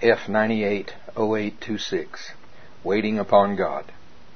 F980826, Waiting Upon God.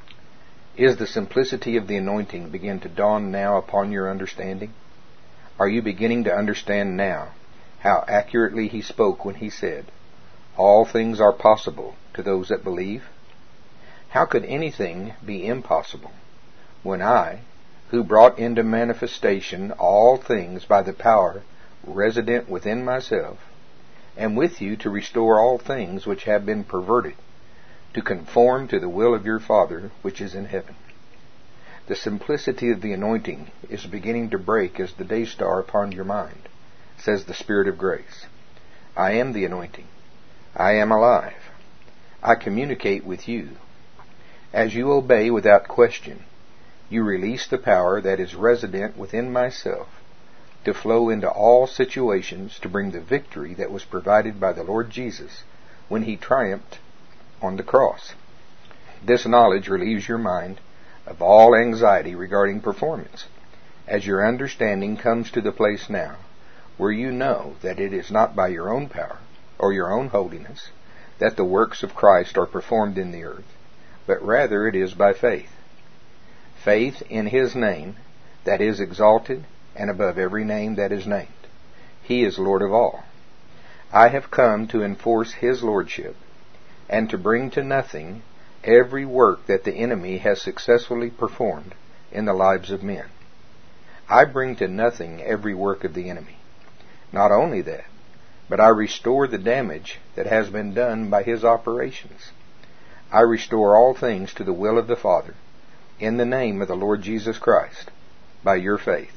Is the simplicity of the anointing begin to dawn now upon your understanding? Are you beginning to understand now how accurately he spoke when he said, "All things are possible to those that believe"? How could anything be impossible when I, who brought into manifestation all things by the power resident within myself, am with you to restore all things which have been perverted, to conform to the will of your Father which is in heaven? The simplicity of the anointing is beginning to break as the day star upon your mind, says the Spirit of grace. I am the anointing. I am alive. I communicate with you. As you obey without question, you release the power that is resident within myself to flow into all situations to bring the victory that was provided by the Lord Jesus when he triumphed on the cross. This knowledge relieves your mind of all anxiety regarding performance, as your understanding comes to the place now where you know that it is not by your own power or your own holiness that the works of Christ are performed in the earth, but rather it is by faith. Faith in his name that is exalted and above every name that is named. He is Lord of all. I have come to enforce his lordship and to bring to nothing every work that the enemy has successfully performed in the lives of men. I bring to nothing every work of the enemy. Not only that, but I restore the damage that has been done by his operations. I restore all things to the will of the Father, in the name of the Lord Jesus Christ, by your faith.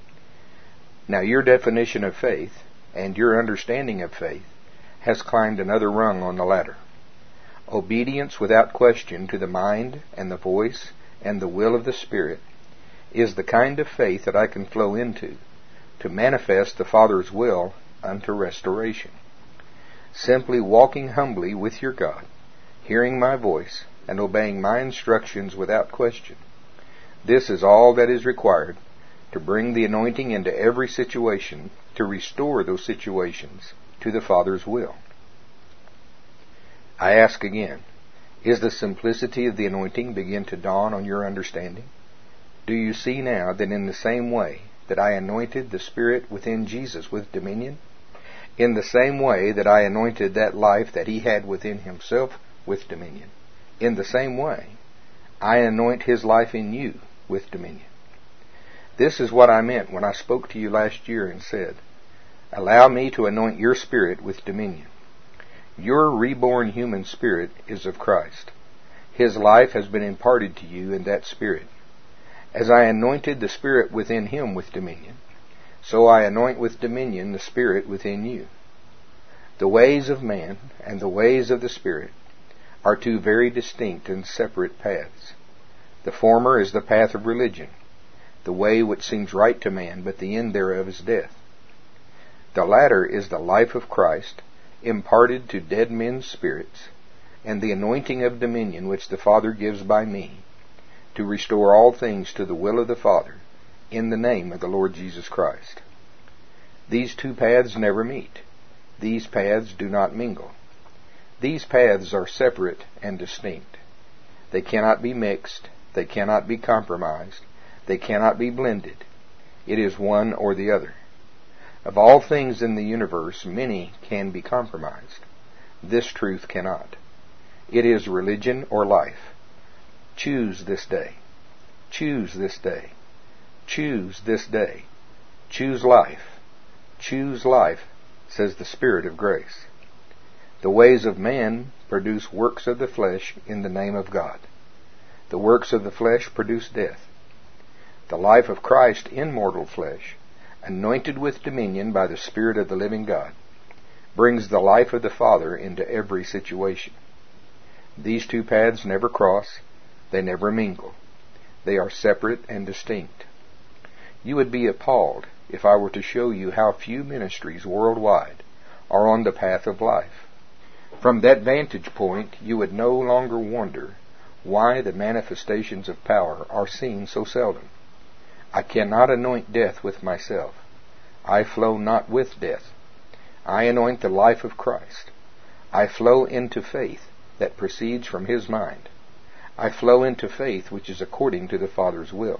Now your definition of faith, and your understanding of faith, has climbed another rung on the ladder. Obedience without question to the mind and the voice and the will of the Spirit is the kind of faith that I can flow into to manifest the Father's will unto restoration. Simply walking humbly with your God, hearing my voice, and obeying my instructions without question. This is all that is required to bring the anointing into every situation, to restore those situations to the Father's will. I ask again, is the simplicity of the anointing begin to dawn on your understanding? Do you see now that in the same way that I anointed the Spirit within Jesus with dominion, in the same way that I anointed that life that he had within himself with dominion, in the same way I anoint his life in you with dominion? This is what I meant when I spoke to you last year and said, "Allow me to anoint your spirit with dominion." Your reborn human spirit is of Christ. His life has been imparted to you in that spirit. As I anointed the Spirit within him with dominion, so I anoint with dominion the Spirit within you. The ways of man and the ways of the Spirit are two very distinct and separate paths. The former is the path of religion, the way which seems right to man, but the end thereof is death. The latter is the life of Christ, imparted to dead men's spirits, and the anointing of dominion which the Father gives by me, to restore all things to the will of the Father, in the name of the Lord Jesus Christ. These two paths never meet. These paths do not mingle. These paths are separate and distinct. They cannot be mixed. They cannot be compromised. They cannot be blended. It is one or the other. Of all things in the universe, many can be compromised. This truth cannot. It is religion or life. Choose this day. Choose this day. Choose this day. Choose life. Choose life, says the Spirit of grace. The ways of man produce works of the flesh in the name of God. The works of the flesh produce death. The life of Christ in mortal flesh, anointed with dominion by the Spirit of the living God, brings the life of the Father into every situation. These two paths never cross. They never mingle. They are separate and distinct. You would be appalled if I were to show you how few ministries worldwide are on the path of life. From that vantage point, you would no longer wonder why the manifestations of power are seen so seldom. I cannot anoint death with myself. I flow not with death. I anoint the life of Christ. I flow into faith that proceeds from his mind. I flow into faith which is according to the Father's will.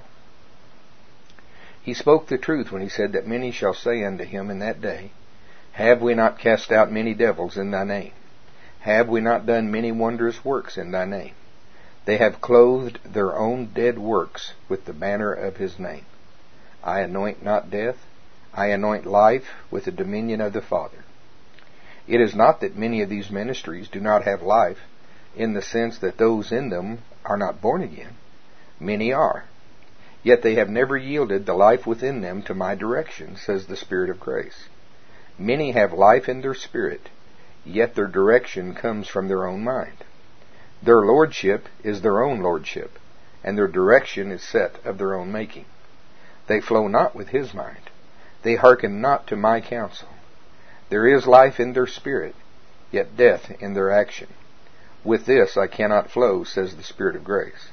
He spoke the truth when he said that many shall say unto him in that day, Have we not cast out many devils in thy name? Have we not done many wondrous works in thy name? They have clothed their own dead works with the banner of his name. I anoint not death, I anoint life with the dominion of the Father. It is not that many of these ministries do not have life, in the sense that those in them are not born again. Many are. Yet they have never yielded the life within them to my direction, says the Spirit of grace. Many have life in their spirit, yet their direction comes from their own mind. Their lordship is their own lordship, and their direction is set of their own making. They flow not with his mind. They hearken not to my counsel. There is life in their spirit, yet death in their action. With this I cannot flow, says the Spirit of grace.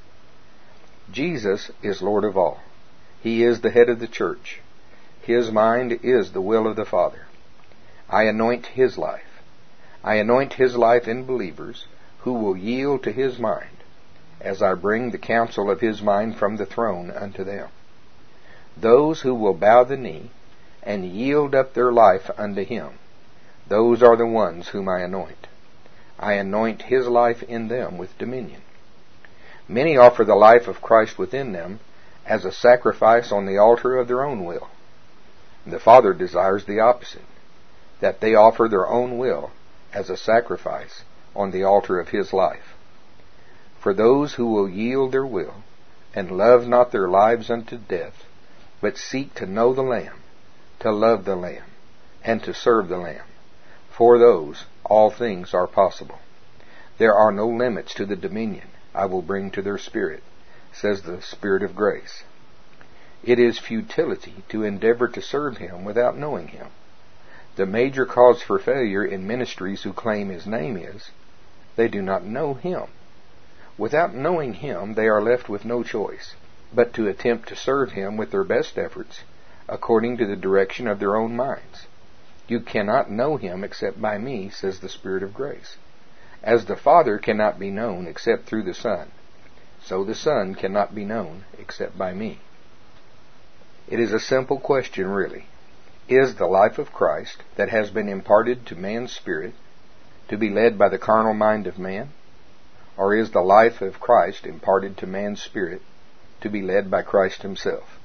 Jesus is Lord of all. He is the head of the church. His mind is the will of the Father. I anoint his life. I anoint his life in believers who will yield to his mind, as I bring the counsel of his mind from the throne unto them. Those who will bow the knee and yield up their life unto him, those are the ones whom I anoint. I anoint his life in them with dominion. Many offer the life of Christ within them as a sacrifice on the altar of their own will. The Father desires the opposite, that they offer their own will as a sacrifice on the altar of his life. For those who will yield their will, and love not their lives unto death, but seek to know the Lamb, to love the Lamb, and to serve the Lamb, for those all things are possible. There are no limits to the dominion I will bring to their spirit, says the Spirit of grace. It is futility to endeavor to serve him without knowing him. The major cause for failure in ministries who claim his name is, they do not know him. Without knowing him, they are left with no choice but to attempt to serve him with their best efforts, according to the direction of their own minds. You cannot know him except by me, says the Spirit of grace. As the Father cannot be known except through the Son, so the Son cannot be known except by me. It is a simple question, really. Is the life of Christ that has been imparted to man's spirit to be led by the carnal mind of man? Or is the life of Christ imparted to man's spirit to be led by Christ himself?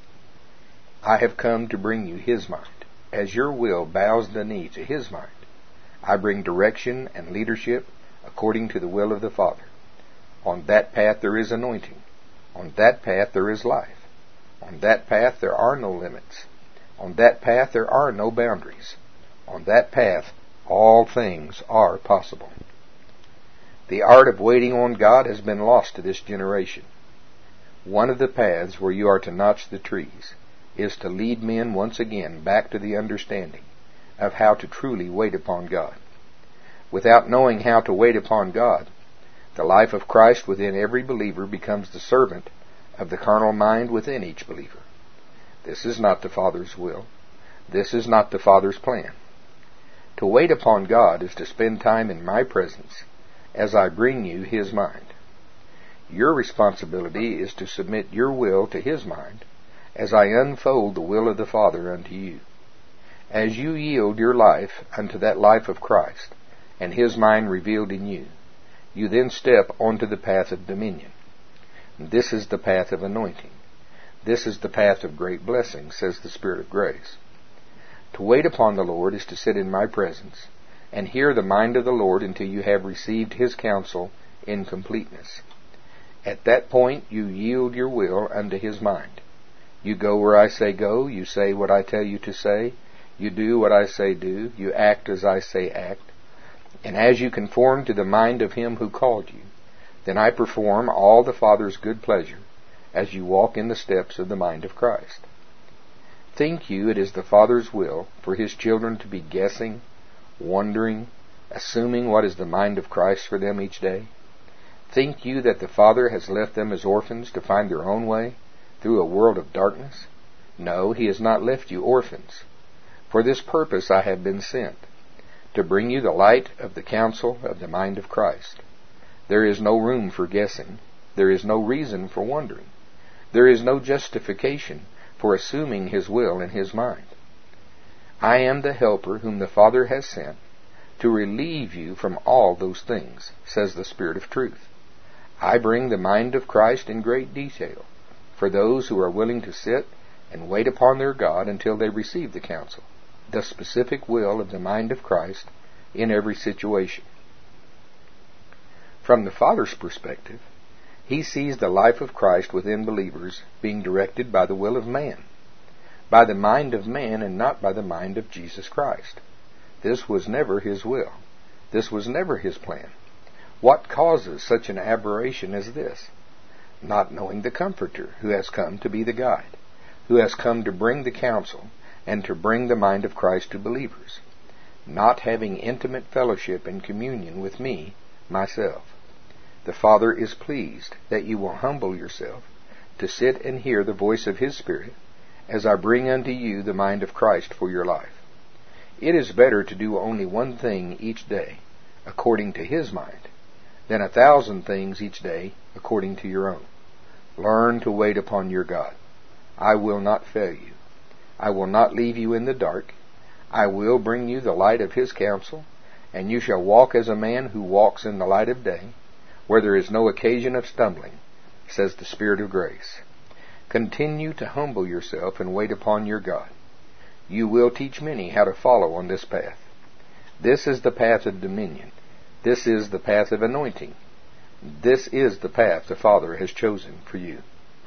I have come to bring you his mind. As your will bows the knee to his mind, I bring direction and leadership according to the will of the Father. On that path there is anointing. On that path there is life. On that path there are no limits. On that path there are no boundaries. On that path all things are possible. The art of waiting on God has been lost to this generation. One of the paths where you are to notch the trees is to lead men once again back to the understanding of how to truly wait upon God. Without knowing how to wait upon God, the life of Christ within every believer becomes the servant of the carnal mind within each believer. This is not the Father's will. This is not the Father's plan. To wait upon God is to spend time in my presence as I bring you his mind. Your responsibility is to submit your will to his mind as I unfold the will of the Father unto you. As you yield your life unto that life of Christ, and his mind revealed in you, you then step onto the path of dominion. This is the path of anointing. This is the path of great blessing, says the Spirit of grace. To wait upon the Lord is to sit in my presence and hear the mind of the Lord until you have received his counsel in completeness. At that point you yield your will unto his mind. You go where I say go, you say what I tell you to say, you do what I say do, you act as I say act, and as you conform to the mind of him who called you, then I perform all the Father's good pleasure as you walk in the steps of the mind of Christ. Think you it is the Father's will for his children to be guessing, wondering, assuming what is the mind of Christ for them each day? Think you that the Father has left them as orphans to find their own way through a world of darkness? No, he has not left you orphans. For this purpose I have been sent, to bring you the light of the counsel of the mind of Christ. There is no room for guessing. There is no reason for wondering. There is no justification for assuming His will in His mind. I am the helper whom the Father has sent to relieve you from all those things, says the Spirit of truth. I bring the mind of Christ in great detail for those who are willing to sit and wait upon their God until they receive the counsel, the specific will of the mind of Christ in every situation. From the Father's perspective, He sees the life of Christ within believers being directed by the will of man, by the mind of man, and not by the mind of Jesus Christ. This was never His will. This was never His plan. What causes such an aberration as this? Not knowing the Comforter, who has come to be the guide, who has come to bring the counsel and to bring the mind of Christ to believers. Not having intimate fellowship and communion with me, myself. The Father is pleased that you will humble yourself to sit and hear the voice of His Spirit as I bring unto you the mind of Christ for your life. It is better to do only one thing each day, according to His mind, than 1,000 things each day, according to your own. Learn to wait upon your God. I will not fail you. I will not leave you in the dark. I will bring you the light of His counsel, and you shall walk as a man who walks in the light of day, where there is no occasion of stumbling, says the Spirit of grace. Continue to humble yourself and wait upon your God. You will teach many how to follow on this path. This is the path of dominion. This is the path of anointing. This is the path the Father has chosen for you.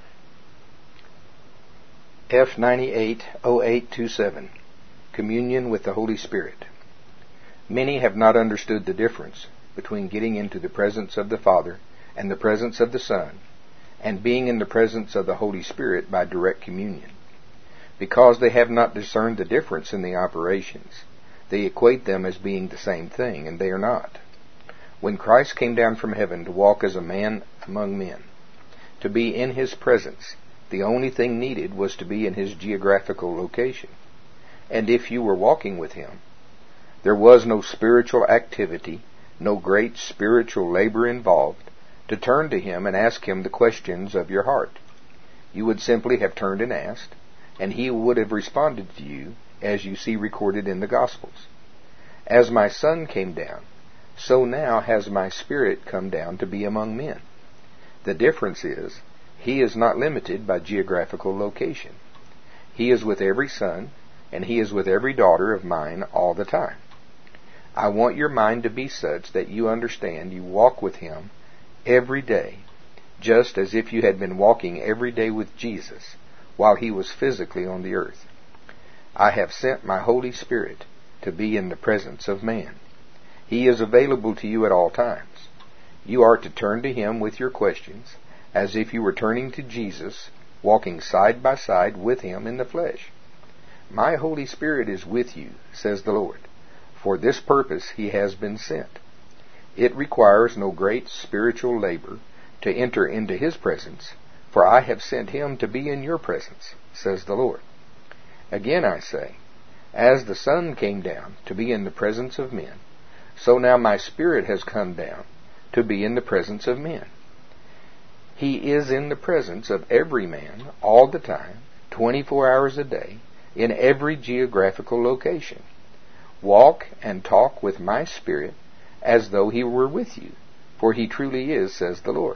F980827 Communion with the Holy Spirit. Many have not understood the difference between getting into the presence of the Father and the presence of the Son, and being in the presence of the Holy Spirit by direct communion. Because they have not discerned the difference in the operations, they equate them as being the same thing, and they are not. When Christ came down from heaven to walk as a man among men, to be in His presence, the only thing needed was to be in His geographical location. And if you were walking with Him, there was no spiritual activity, no great spiritual labor involved to turn to Him and ask Him the questions of your heart. You would simply have turned and asked, and He would have responded to you, as you see recorded in the Gospels. As my Son came down, so now has my Spirit come down to be among men. The difference is, He is not limited by geographical location. He is with every son, and He is with every daughter of mine all the time. I want your mind to be such that you understand you walk with Him every day, just as if you had been walking every day with Jesus while He was physically on the earth. I have sent my Holy Spirit to be in the presence of man. He is available to you at all times. You are to turn to Him with your questions, as if you were turning to Jesus, walking side by side with Him in the flesh. My Holy Spirit is with you, says the Lord. For this purpose He has been sent. It requires no great spiritual labor to enter into His presence, for I have sent Him to be in your presence, says the Lord. Again I say, as the Son came down to be in the presence of men, so now my Spirit has come down to be in the presence of men. He is in the presence of every man all the time, 24 hours a day, in every geographical location. Walk and talk with my Spirit as though He were with you, for He truly is, says the Lord.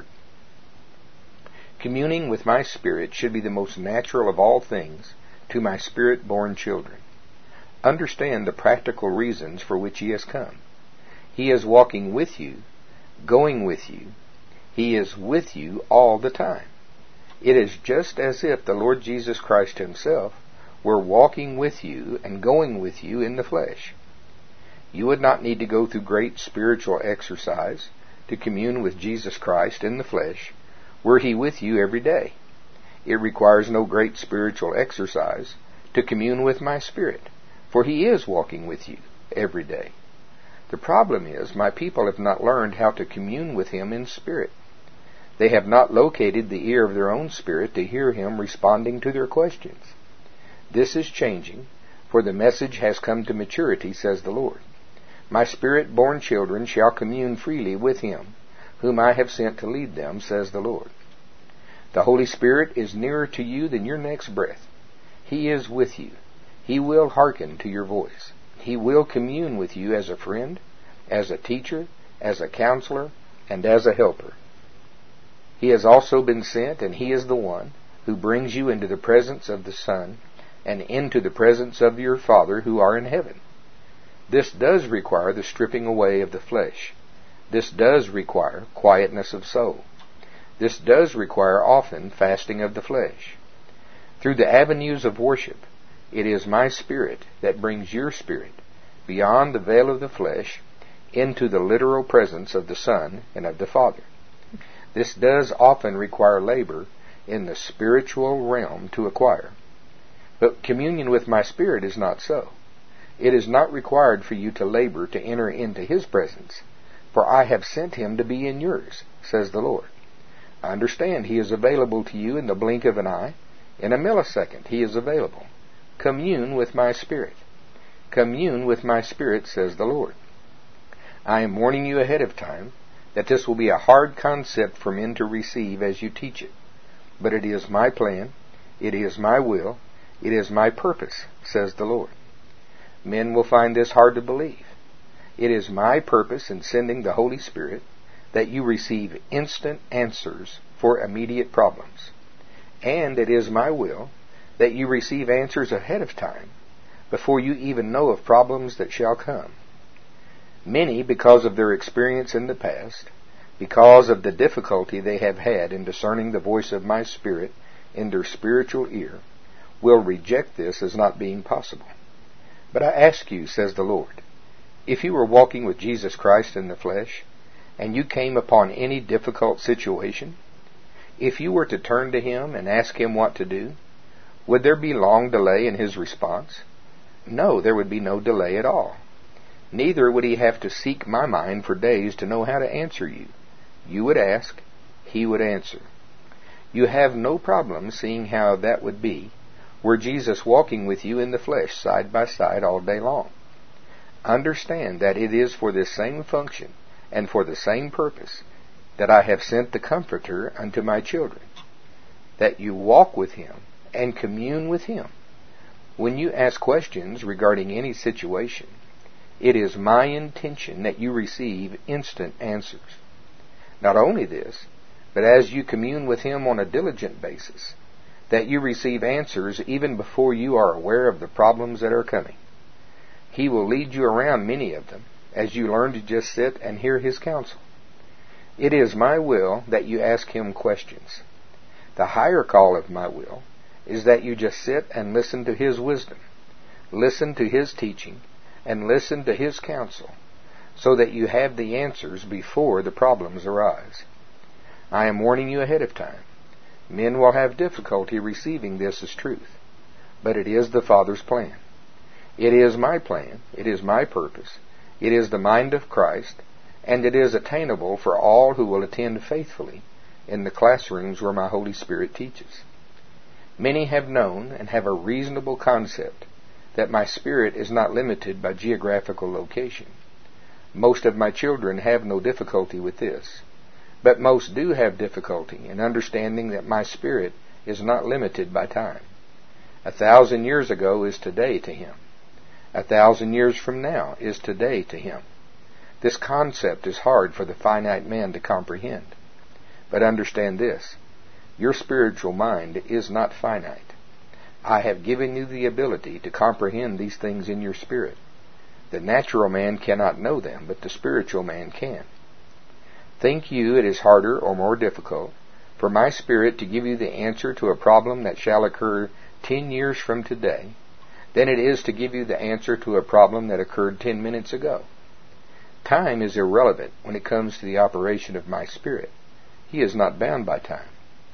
Communing with my Spirit should be the most natural of all things to my Spirit-born children. Understand the practical reasons for which He has come. He is walking with you, going with you. He is with you all the time. It is just as if the Lord Jesus Christ Himself were walking with you and going with you in the flesh. You would not need to go through great spiritual exercise to commune with Jesus Christ in the flesh, were He with you every day. It requires no great spiritual exercise to commune with my Spirit, for He is walking with you every day. The problem is, my people have not learned how to commune with Him in spirit. They have not located the ear of their own spirit to hear Him responding to their questions. This is changing, for the message has come to maturity, says the Lord. My Spirit-born children shall commune freely with him, whom I have sent to lead them, says the Lord. The Holy Spirit is nearer to you than your next breath. He is with you. He will hearken to your voice. He will commune with you as a friend, as a teacher, as a counselor, and as a helper. He has also been sent, and he is the one who brings you into the presence of the Son and into the presence of your Father who are in heaven. This does require the stripping away of the flesh. This does require quietness of soul. This does require often fasting of the flesh. Through the avenues of worship, it is my Spirit that brings your spirit beyond the veil of the flesh into the literal presence of the Son and of the Father. This does often require labor in the spiritual realm to acquire. But communion with my Spirit is not so. It is not required for you to labor to enter into his presence, for I have sent him to be in yours, says the Lord. Understand, he is available to you in the blink of an eye. In a millisecond, he is available. Commune with my Spirit. Commune with my Spirit, says the Lord. I am warning you ahead of time that this will be a hard concept for men to receive as you teach it. But it is my plan, it is my will, it is my purpose, says the Lord. Men will find this hard to believe. It is my purpose in sending the Holy Spirit that you receive instant answers for immediate problems. And it is my will that you receive answers ahead of time, before you even know of problems that shall come. Many, because of their experience in the past, because of the difficulty they have had in discerning the voice of my Spirit in their spiritual ear, will reject this as not being possible. But I ask you, says the Lord, if you were walking with Jesus Christ in the flesh, and you came upon any difficult situation, if you were to turn to him and ask him what to do, would there be long delay in his response? No, there would be no delay at all. Neither would he have to seek my mind for days to know how to answer you. You would ask, he would answer. You have no problem seeing how that would be were Jesus walking with you in the flesh side by side all day long. Understand that it is for this same function and for the same purpose that I have sent the Comforter unto my children, that you walk with him and commune with him. When you ask questions regarding any situation, it is my intention that you receive instant answers. Not only this, but as you commune with him on a diligent basis, that you receive answers even before you are aware of the problems that are coming. He will lead you around many of them as you learn to just sit and hear his counsel. It is my will that you ask him questions. The higher call of my will is that you just sit and listen to his wisdom, listen to his teaching, and listen to his counsel, so that you have the answers before the problems arise. I am warning you ahead of time. Men will have difficulty receiving this as truth, but it is the Father's plan. It is my plan, it is my purpose, it is the mind of Christ, and it is attainable for all who will attend faithfully in the classrooms where my Holy Spirit teaches. Many have known and have a reasonable concept that my Spirit is not limited by geographical location. Most of my children have no difficulty with this, but most do have difficulty in understanding that my Spirit is not limited by time. 1,000 years ago is today to him. 1,000 years from now is today to him. This concept is hard for the finite man to comprehend. But understand this, your spiritual mind is not finite. I have given you the ability to comprehend these things in your spirit. The natural man cannot know them, but the spiritual man can. Think you it is harder or more difficult for my Spirit to give you the answer to a problem that shall occur 10 years from today than it is to give you the answer to a problem that occurred 10 minutes ago? Time is irrelevant when it comes to the operation of my Spirit. He is not bound by time.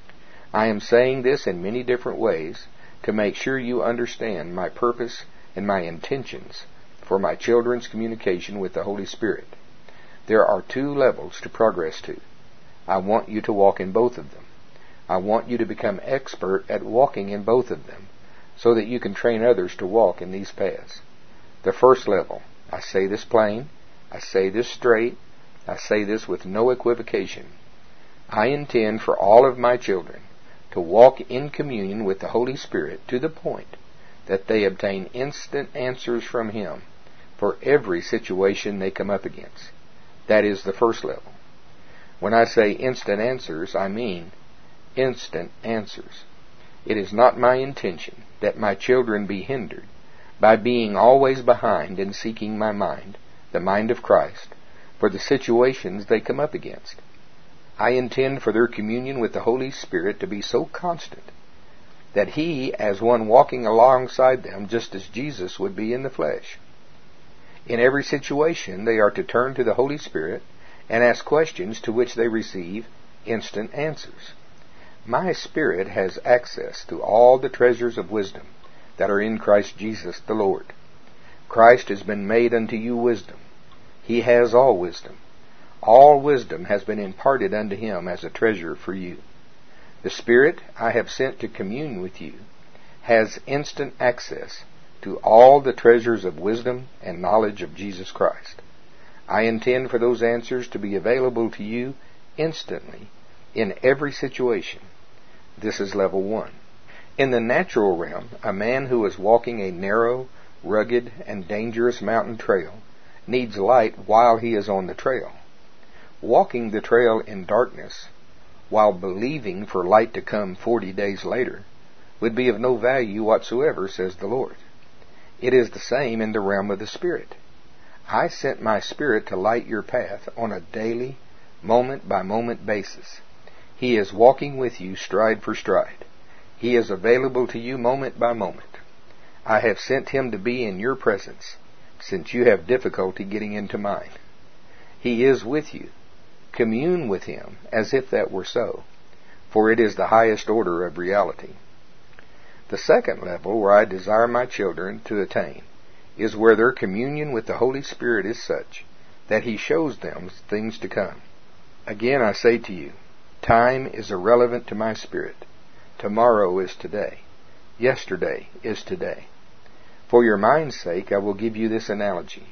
I am saying this in many different ways to make sure you understand my purpose and my intentions for my children's communication with the Holy Spirit. There are 2 levels to progress to. I want you to walk in both of them. I want you to become expert at walking in both of them so that you can train others to walk in these paths. The first level, I say this plain, I say this straight. I say this with no equivocation. I intend for all of my children to walk in communion with the Holy Spirit to the point that they obtain instant answers from Him for every situation they come up against. That is the first level. When I say instant answers, I mean instant answers. It is not my intention that my children be hindered by being always behind in seeking my mind, the mind of Christ, for the situations they come up against. I intend for their communion with the Holy Spirit to be so constant that He, as one walking alongside them, just as Jesus would be in the flesh. In every situation, they are to turn to the Holy Spirit and ask questions to which they receive instant answers. My spirit has access to all the treasures of wisdom that are in Christ Jesus the Lord. Christ has been made unto you wisdom. He has all wisdom. All wisdom has been imparted unto Him as a treasure for you. The Spirit I have sent to commune with you has instant access to all the treasures of wisdom and knowledge of Jesus Christ. I intend for those answers to be available to you instantly in every situation. This is level 1. In the natural realm, a man who is walking a narrow, rugged, and dangerous mountain trail needs light while he is on the trail. Walking the trail in darkness while believing for light to come 40 days later would be of no value whatsoever, says the Lord. It is the same in the realm of the Spirit. I sent my Spirit to light your path on a daily, moment-by-moment basis. He is walking with you stride for stride. He is available to you moment by moment. I have sent Him to be in your presence, since you have difficulty getting into mine. He is with you. Commune with Him as if that were so, for it is the highest order of reality. The second level where I desire my children to attain is where their communion with the Holy Spirit is such that He shows them things to come. Again I say to you, time is irrelevant to my spirit. Tomorrow is today. Yesterday is today. For your mind's sake, I will give you this analogy.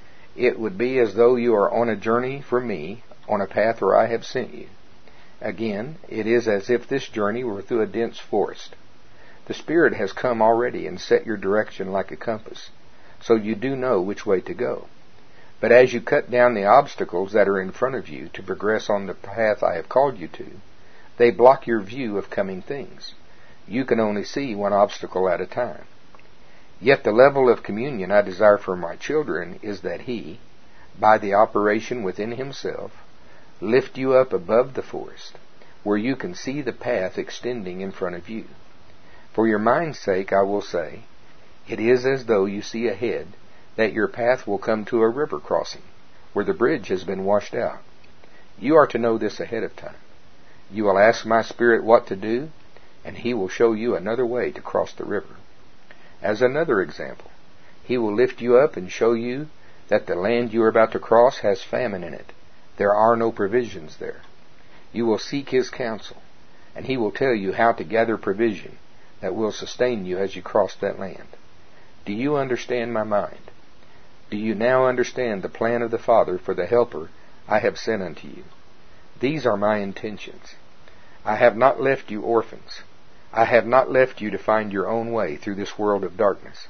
It would be as though you are on a journey from me, on a path where I have sent you. Again, it is as if this journey were through a dense forest. The Spirit has come already and set your direction like a compass, so you do know which way to go. But as you cut down the obstacles that are in front of you to progress on the path I have called you to, they block your view of coming things. You can only see one obstacle at a time. Yet the level of communion I desire for my children is that He, by the operation within Himself, lift you up above the forest, where you can see the path extending in front of you. For your mind's sake, I will say, it is as though you see ahead that your path will come to a river crossing, where the bridge has been washed out. You are to know this ahead of time. You will ask my Spirit what to do, and He will show you another way to cross the river. As another example, He will lift you up and show you that the land you are about to cross has famine in it. There are no provisions there. You will seek His counsel, and He will tell you how to gather provision that will sustain you as you cross that land. Do you understand my mind? Do you now understand the plan of the Father for the Helper I have sent unto you? These are my intentions. I have not left you orphans. I have not left you to find your own way through this world of darkness.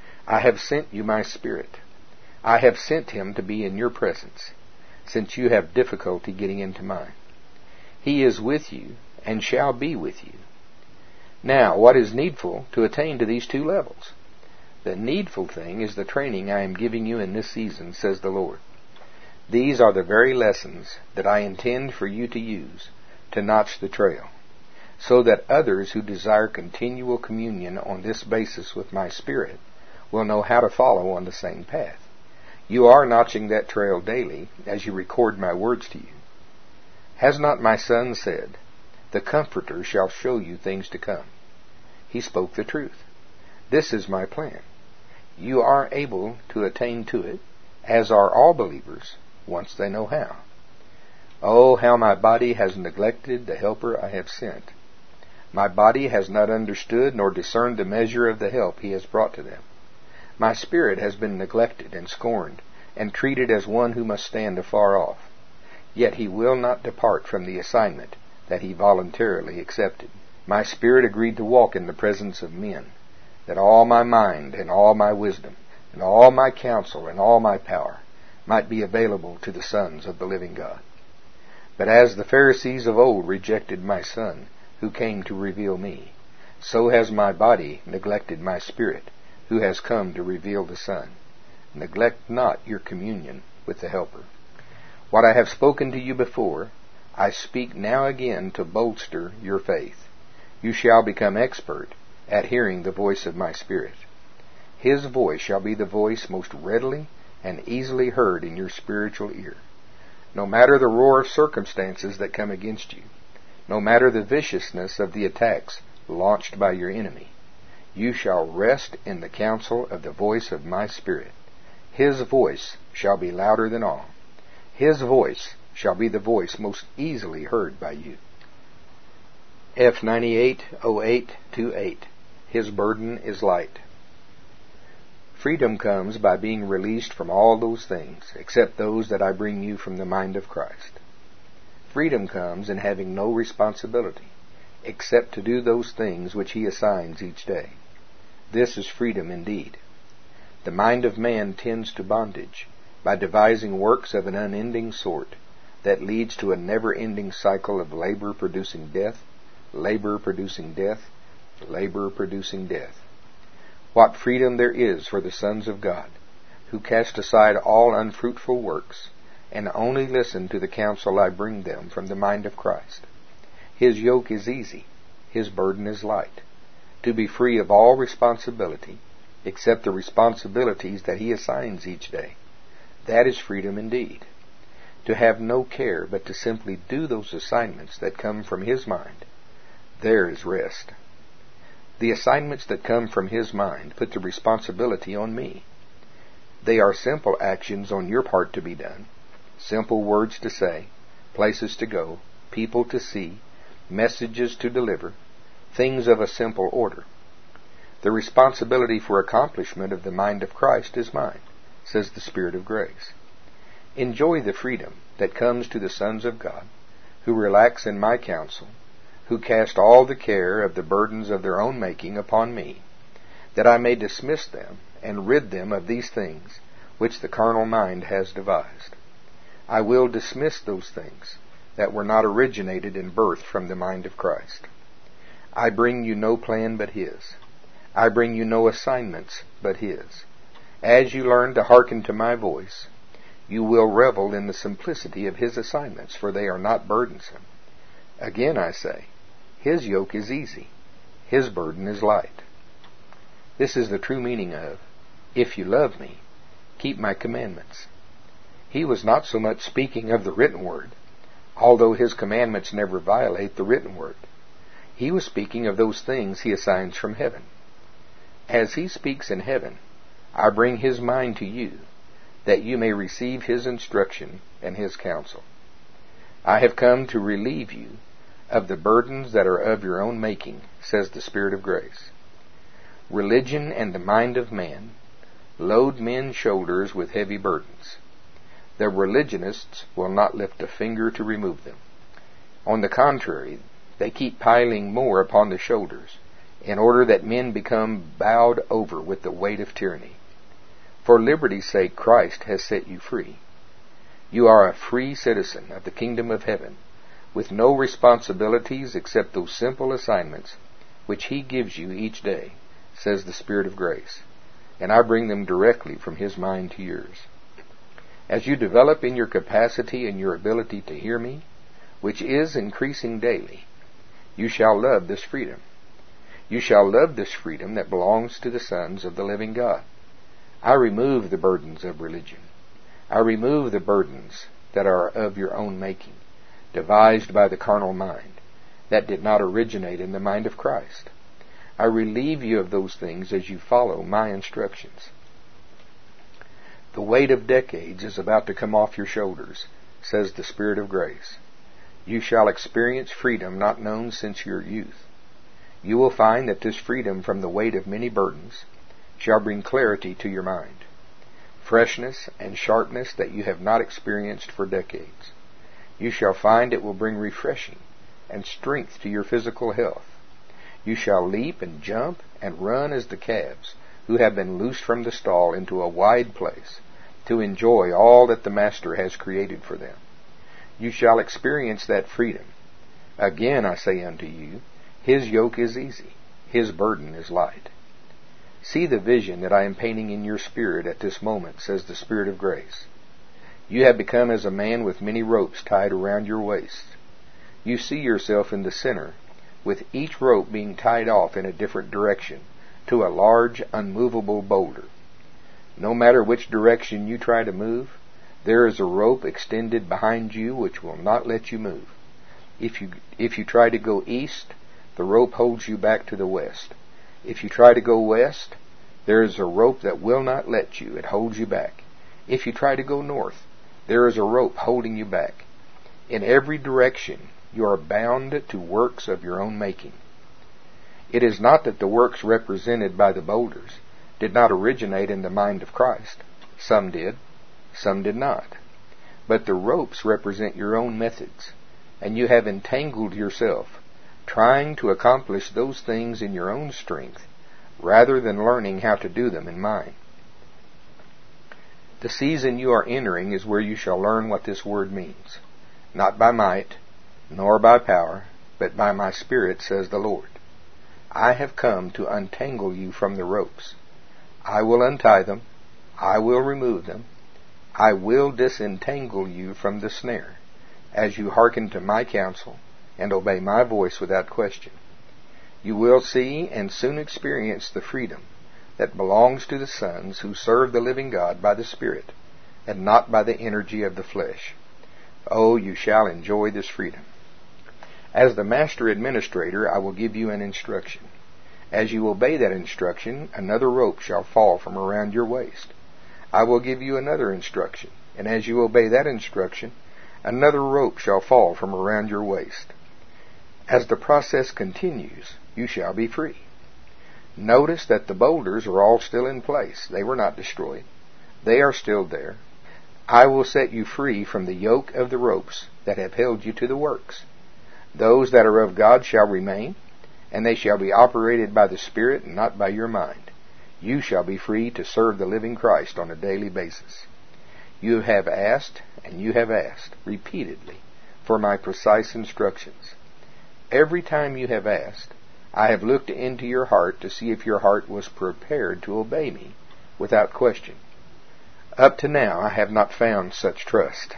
I have sent you my Spirit. I have sent Him to be in your presence, since you have difficulty getting into mine. He is with you and shall be with you. Now, what is needful to attain to these two levels? The needful thing is the training I am giving you in this season, says the Lord. These are the very lessons that I intend for you to use to notch the trail, so that others who desire continual communion on this basis with my Spirit will know how to follow on the same path. You are notching that trail daily as you record my words to you. Has not my Son said, the Comforter shall show you things to come? He spoke the truth. This is my plan. You are able to attain to it, as are all believers, once they know how. Oh, how my body has neglected the Helper I have sent. My body has not understood nor discerned the measure of the help He has brought to them. My spirit has been neglected and scorned and treated as one who must stand afar off. Yet he will not depart from the assignment that he voluntarily accepted. My spirit agreed to walk in the presence of men, that all my mind and all my wisdom and all my counsel and all my power might be available to the sons of the living God. But as the Pharisees of old rejected my Son, who came to reveal me, so has my body neglected my spirit, who has come to reveal the Son. Neglect not your communion with the Helper. What I have spoken to you before, I speak now again to bolster your faith. You shall become expert at hearing the voice of my Spirit. His voice shall be the voice most readily and easily heard in your spiritual ear. No matter the roar of circumstances that come against you, no matter the viciousness of the attacks launched by your enemy, you shall rest in the counsel of the voice of my Spirit. His voice shall be louder than all. His voice shall be the voice most easily heard by you. F980828. His burden is light. Freedom comes by being released from all those things, except those that I bring you from the mind of Christ. Freedom comes in having no responsibility, except to do those things which He assigns each day. This is freedom indeed. The mind of man tends to bondage by devising works of an unending sort that leads to a never-ending cycle of labor producing death, labor producing death, labor producing death. What freedom there is for the sons of God, who cast aside all unfruitful works, and only listen to the counsel I bring them from the mind of Christ. His yoke is easy, His burden is light. To be free of all responsibility, except the responsibilities that He assigns each day. That is freedom indeed. To have no care but to simply do those assignments that come from His mind. There is rest. The assignments that come from His mind put the responsibility on me. They are simple actions on your part to be done, simple words to say, places to go, people to see, messages to deliver, things of a simple order. The responsibility for accomplishment of the mind of Christ is mine, says the Spirit of grace. Enjoy the freedom that comes to the sons of God, who relax in my counsel, who cast all the care of the burdens of their own making upon me, that I may dismiss them and rid them of these things which the carnal mind has devised. I will dismiss those things that were not originated in birth from the mind of Christ. I bring you no plan but His. I bring you no assignments but His. As you learn to hearken to my voice, you will revel in the simplicity of His assignments, for they are not burdensome. Again I say, His yoke is easy, His burden is light. This is the true meaning of, if you love me, keep my commandments. He was not so much speaking of the written word, although His commandments never violate the written word. He was speaking of those things He assigns from heaven. As He speaks in heaven, I bring His mind to you, that you may receive His instruction and His counsel. I have come to relieve you of the burdens that are of your own making, says the Spirit of grace. Religion and the mind of man load men's shoulders with heavy burdens. The religionists will not lift a finger to remove them. On the contrary, they keep piling more upon the shoulders, in order that men become bowed over with the weight of tyranny. For liberty's sake Christ has set you free. You are a free citizen of the kingdom of heaven, with no responsibilities except those simple assignments which He gives you each day, says the Spirit of grace, and I bring them directly from His mind to yours. As you develop in your capacity and your ability to hear me, which is increasing daily, you shall love this freedom. You shall love this freedom that belongs to the sons of the living God. I remove the burdens of religion. I remove the burdens that are of your own making, devised by the carnal mind, that did not originate in the mind of Christ. I relieve you of those things as you follow my instructions. The weight of decades is about to come off your shoulders, says the Spirit of grace. You shall experience freedom not known since your youth. You will find that this freedom from the weight of many burdens shall bring clarity to your mind. freshness and sharpness that you have not experienced for decades. You shall find it will bring refreshing and strength to your physical health. You shall leap and jump and run as the calves who have been loosed from the stall into a wide place to enjoy all that the Master has created for them. You shall experience that freedom. Again I say unto you, His yoke is easy, His burden is light. See the vision that I am painting in your spirit at this moment, says the Spirit of grace. You have become as a man with many ropes tied around your waist. You see yourself in the center, with each rope being tied off in a different direction to a large, unmovable boulder. No matter which direction you try to move, there is a rope extended behind you which will not let you move. If you try to go east, the rope holds you back to the west. If you try to go west, there is a rope that will not let you. It holds you back. If you try to go north, there is a rope holding you back. In every direction, you are bound to works of your own making. It is not that the works represented by the boulders did not originate in the mind of Christ. Some did, some did not. But the ropes represent your own methods, and you have entangled yourself, trying to accomplish those things in your own strength, rather than learning how to do them in mine. The season you are entering is where you shall learn what this word means. Not by might, nor by power, but by my Spirit, says the Lord. I have come to untangle you from the ropes. I will untie them. I will remove them. I will disentangle you from the snare, as you hearken to my counsel and obey my voice without question. You will see and soon experience the freedom that belongs to the sons who serve the living God by the Spirit, and not by the energy of the flesh. Oh, you shall enjoy this freedom. As the master administrator, I will give you an instruction. As you obey that instruction, another rope shall fall from around your waist. I will give you another instruction, and as you obey that instruction, another rope shall fall from around your waist. As the process continues, you shall be free. Notice that the boulders are all still in place. They were not destroyed. They are still there. I will set you free from the yoke of the ropes that have held you to the works. Those that are of God shall remain, and they shall be operated by the Spirit and not by your mind. You shall be free to serve the living Christ on a daily basis. You have asked, and you have asked, repeatedly, for my precise instructions. Every time you have asked, I have looked into your heart to see if your heart was prepared to obey me without question. Up to now, I have not found such trust.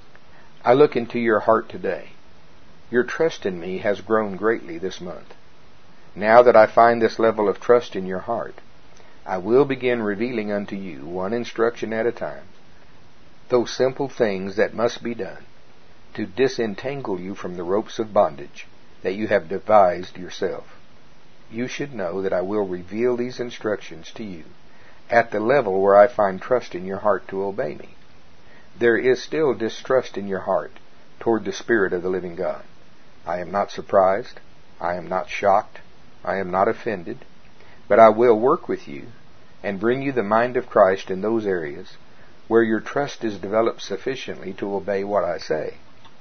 I look into your heart today. Your trust in me has grown greatly this month. Now that I find this level of trust in your heart, I will begin revealing unto you, one instruction at a time, those simple things that must be done to disentangle you from the ropes of bondage that you have devised yourself. You should know that I will reveal these instructions to you at the level where I find trust in your heart to obey me. There is still distrust in your heart toward the Spirit of the living God. I am not surprised. I am not shocked. I am not offended. But I will work with you and bring you the mind of Christ in those areas where your trust is developed sufficiently to obey what I say.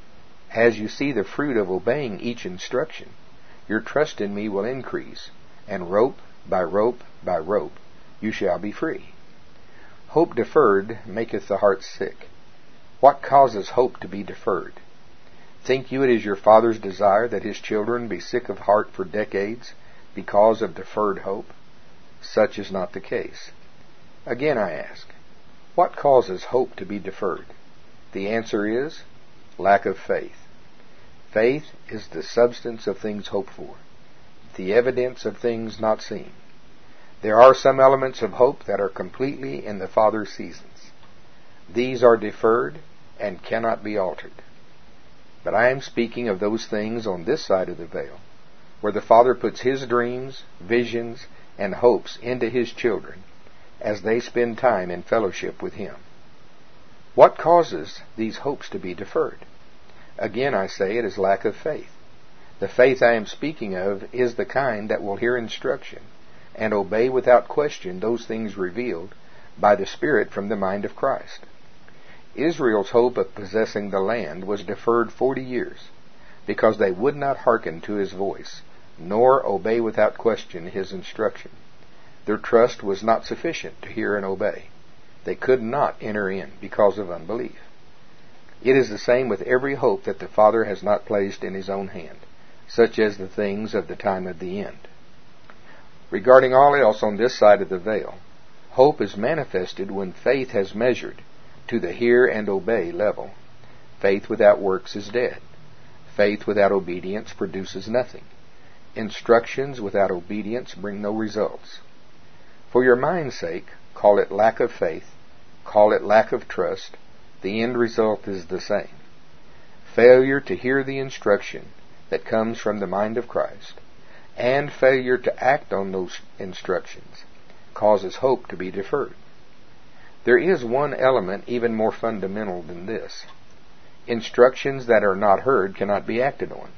As you see the fruit of obeying each instruction, your trust in me will increase, and rope by rope by rope you shall be free. Hope deferred maketh the heart sick. What causes hope to be deferred? Think you it is your Father's desire that His children be sick of heart for decades because of deferred hope? Such is not the case. Again I ask, what causes hope to be deferred? The answer is lack of faith. Faith is the substance of things hoped for, the evidence of things not seen. There are some elements of hope that are completely in the Father's seasons. These are deferred and cannot be altered. But I am speaking of those things on this side of the veil, where the Father puts His dreams, visions, and hopes into His children as they spend time in fellowship with Him. What causes these hopes to be deferred? Again I say it is lack of faith. The faith I am speaking of is the kind that will hear instruction and obey without question those things revealed by the Spirit from the mind of Christ. Israel's hope of possessing the land was deferred 40 years, because they would not hearken to his voice, nor obey without question his instruction. Their trust was not sufficient to hear and obey. They could not enter in because of unbelief. It is the same with every hope that the Father has not placed in his own hand, such as the things of the time of the end. Regarding all else on this side of the veil, hope is manifested when faith has measured to the hear and obey level. Faith without works is dead. Faith without obedience produces nothing. Instructions without obedience bring no results. For your mind's sake, call it lack of faith, call it lack of trust, the end result is the same. Failure to hear the instruction that comes from the mind of Christ, and failure to act on those instructions, causes hope to be deferred. There is one element even more fundamental than this. Instructions that are not heard cannot be acted on.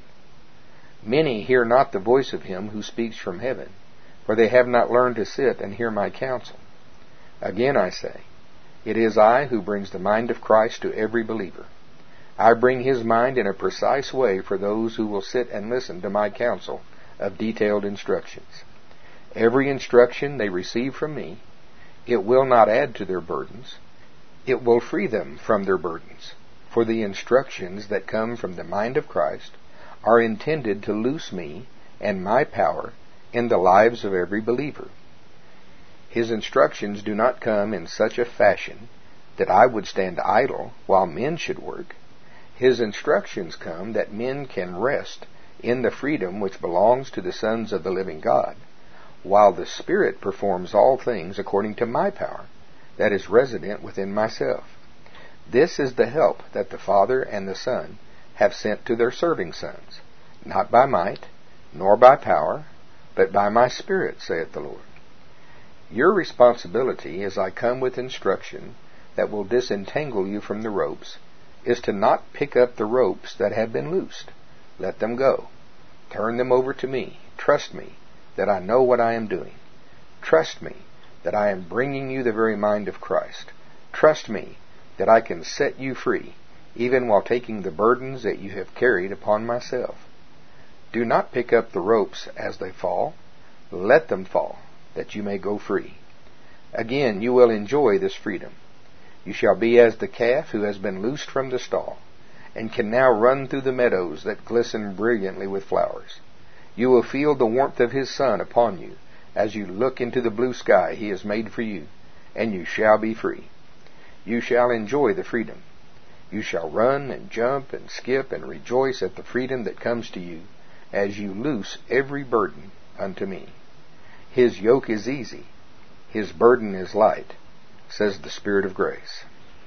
Many hear not the voice of him who speaks from heaven, for they have not learned to sit and hear my counsel. Again I say, it is I who brings the mind of Christ to every believer. I bring his mind in a precise way for those who will sit and listen to my counsel of detailed instructions. Every instruction they receive from me, it will not add to their burdens. It will free them from their burdens. For the instructions that come from the mind of Christ are intended to loose me and my power in the lives of every believer. His instructions do not come in such a fashion that I would stand idle while men should work. His instructions come that men can rest in the freedom which belongs to the sons of the living God, while the Spirit performs all things according to my power, that is resident within myself. This is the help that the Father and the Son have sent to their serving sons, not by might, nor by power, but by my Spirit, saith the Lord. Your responsibility, as I come with instruction that will disentangle you from the ropes, is to not pick up the ropes that have been loosed. Let them go. Turn them over to me. Trust me that I know what I am doing. Trust me that I am bringing you the very mind of Christ. Trust me that I can set you free, even while taking the burdens that you have carried upon myself. Do not pick up the ropes as they fall. Let them fall, that you may go free. Again, you will enjoy this freedom. You shall be as the calf who has been loosed from the stall, and can now run through the meadows that glisten brilliantly with flowers. You will feel the warmth of his sun upon you as you look into the blue sky he has made for you, and you shall be free. You shall enjoy the freedom. You shall run and jump and skip and rejoice at the freedom that comes to you as you loose every burden unto me. His yoke is easy, his burden is light, says the Spirit of grace.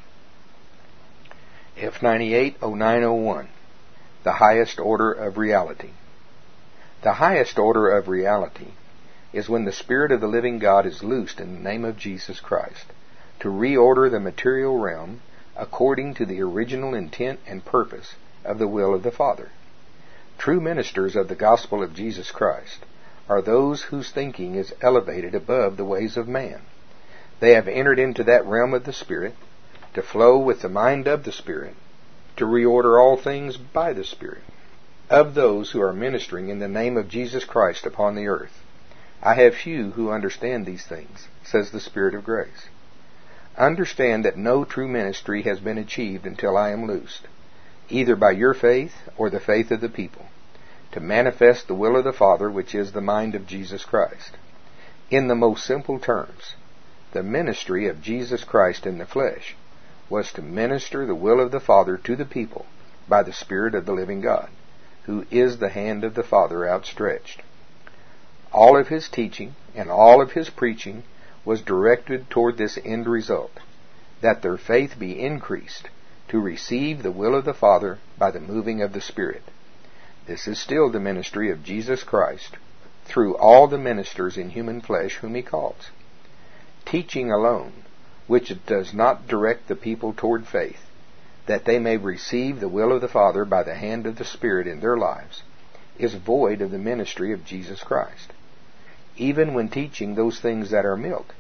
F980901, the highest order of reality. The highest order of reality is when the Spirit of the living God is loosed in the name of Jesus Christ to reorder the material realm according to the original intent and purpose of the will of the Father. True ministers of the gospel of Jesus Christ are those whose thinking is elevated above the ways of man. They have entered into that realm of the Spirit to flow with the mind of the Spirit, to reorder all things by the Spirit. Of those who are ministering in the name of Jesus Christ upon the earth, I have few who understand these things, says the Spirit of grace. Understand that no true ministry has been achieved until I am loosed, either by your faith or the faith of the people, to manifest the will of the Father, which is the mind of Jesus Christ. In the most simple terms, the ministry of Jesus Christ in the flesh was to minister the will of the Father to the people by the Spirit of the living God, who is the hand of the Father outstretched. All of his teaching and all of his preaching was directed toward this end result, that their faith be increased to receive the will of the Father by the moving of the Spirit. This is still the ministry of Jesus Christ through all the ministers in human flesh whom he calls. Teaching alone, which does not direct the people toward faith, that they may receive the will of the Father by the hand of the Spirit in their lives, is void of the ministry of Jesus Christ. Even when teaching those things that are milk,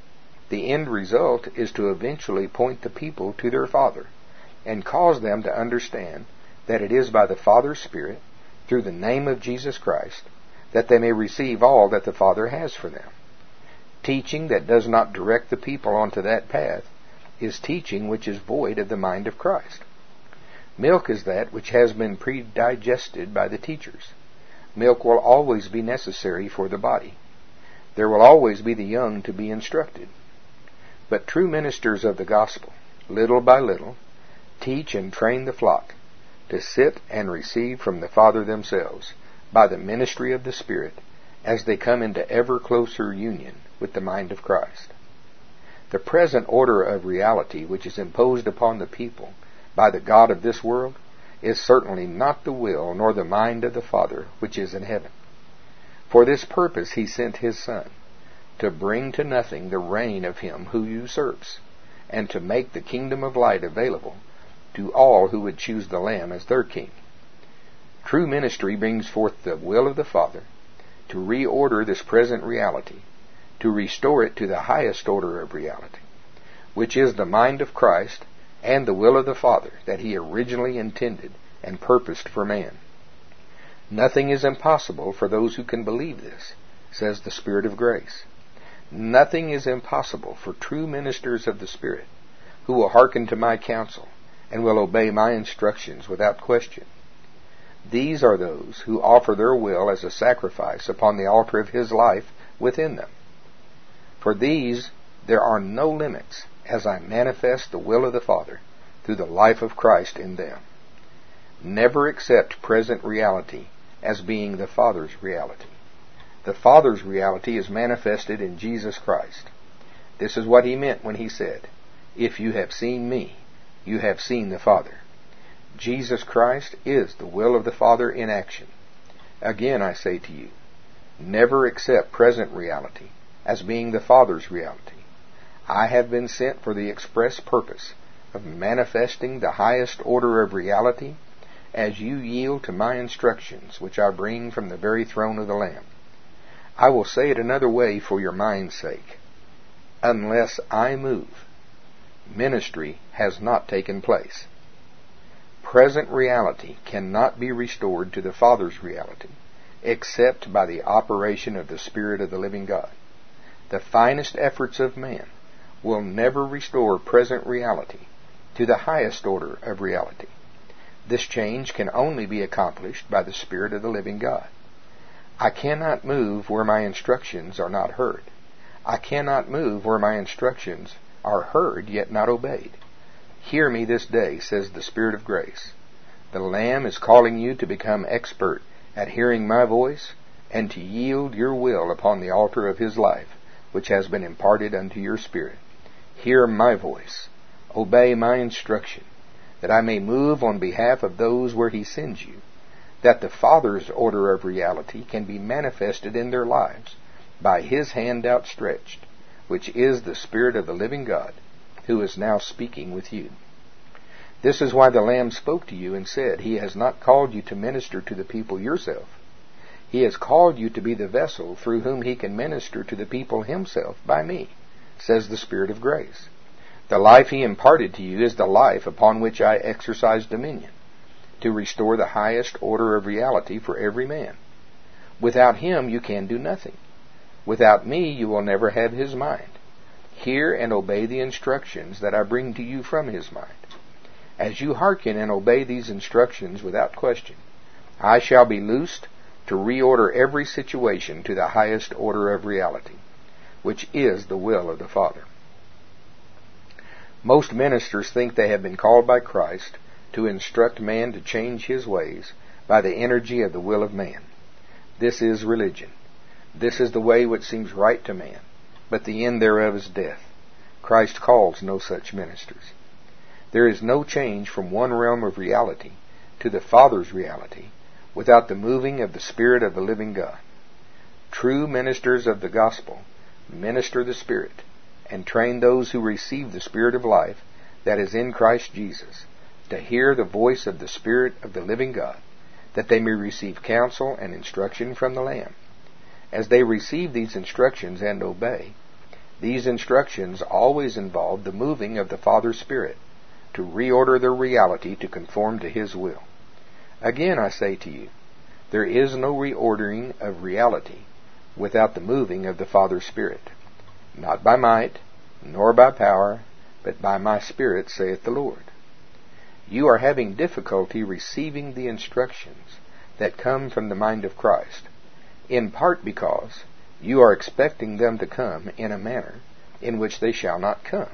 The end result is to eventually point the people to their Father and cause them to understand that it is by the Father's Spirit, through the name of Jesus Christ, that they may receive all that the Father has for them. Teaching that does not direct the people onto that path is teaching which is void of the mind of Christ. Milk is that which has been predigested by the teachers. Milk will always be necessary for the body. There will always be the young to be instructed. But true ministers of the gospel, little by little, teach and train the flock to sit and receive from the Father themselves by the ministry of the Spirit as they come into ever closer union with the mind of Christ. The present order of reality which is imposed upon the people by the God of this world is certainly not the will nor the mind of the Father which is in heaven. For this purpose he sent his Son, to bring to nothing the reign of him who usurps, and to make the kingdom of light available to all who would choose the Lamb as their king. True ministry brings forth the will of the Father to reorder this present reality, to restore it to the highest order of reality, which is the mind of Christ and the will of the Father that he originally intended and purposed for man. Nothing is impossible for those who can believe this, says the Spirit of grace. Nothing is impossible for true ministers of the Spirit, who will hearken to my counsel and will obey my instructions without question. These are those who offer their will as a sacrifice upon the altar of his life within them. For these there are no limits, as I manifest the will of the Father through the life of Christ in them. Never accept present reality as being the Father's reality. The Father's reality is manifested in Jesus Christ. This is what he meant when he said, "If you have seen me, you have seen the Father." Jesus Christ is the will of the Father in action. Again I say to you, never accept present reality as being the Father's reality. I have been sent for the express purpose of manifesting the highest order of reality as you yield to my instructions, which I bring from the very throne of the Lamb. I will say it another way for your mind's sake. Unless I move, ministry has not taken place. Present reality cannot be restored to the Father's reality except by the operation of the Spirit of the living God. The finest efforts of man will never restore present reality to the highest order of reality. This change can only be accomplished by the Spirit of the living God. I cannot move where my instructions are not heard. I cannot move where my instructions are heard yet not obeyed. Hear me this day, says the Spirit of grace. The Lamb is calling you to become expert at hearing my voice and to yield your will upon the altar of his life, which has been imparted unto your spirit. Hear my voice. Obey my instruction, that I may move on behalf of those where he sends you, that the Father's order of reality can be manifested in their lives by his hand outstretched, which is the Spirit of the living God, who is now speaking with you. This is why the Lamb spoke to you and said, He has not called you to minister to the people yourself. He has called you to be the vessel through whom he can minister to the people himself by me, says the Spirit of grace. The life he imparted to you is the life upon which I exercise dominion, to restore the highest order of reality for every man. Without him you can do nothing. Without me you will never have his mind. Hear and obey the instructions that I bring to you from his mind. As you hearken and obey these instructions without question, I shall be loosed to reorder every situation to the highest order of reality, which is the will of the Father. Most ministers think they have been called by Christ to instruct man to change his ways by the energy of the will of man. This is religion. This is the way which seems right to man, but the end thereof is death. Christ calls no such ministers. There is no change from one realm of reality to the Father's reality without the moving of the Spirit of the living God. True ministers of the gospel minister the Spirit and train those who receive the Spirit of life that is in Christ Jesus to hear the voice of the Spirit of the living God, that they may receive counsel and instruction from the Lamb. As they receive these instructions and obey, These instructions always involve the moving of the Father's Spirit to reorder their reality to conform to His will. Again, I say to you, there is no reordering of reality without the moving of the Father's Spirit. Not by might, nor by power, but by my Spirit, saith the Lord. You are having difficulty receiving the instructions that come from the mind of Christ, in part because you are expecting them to come in a manner in which they shall not come.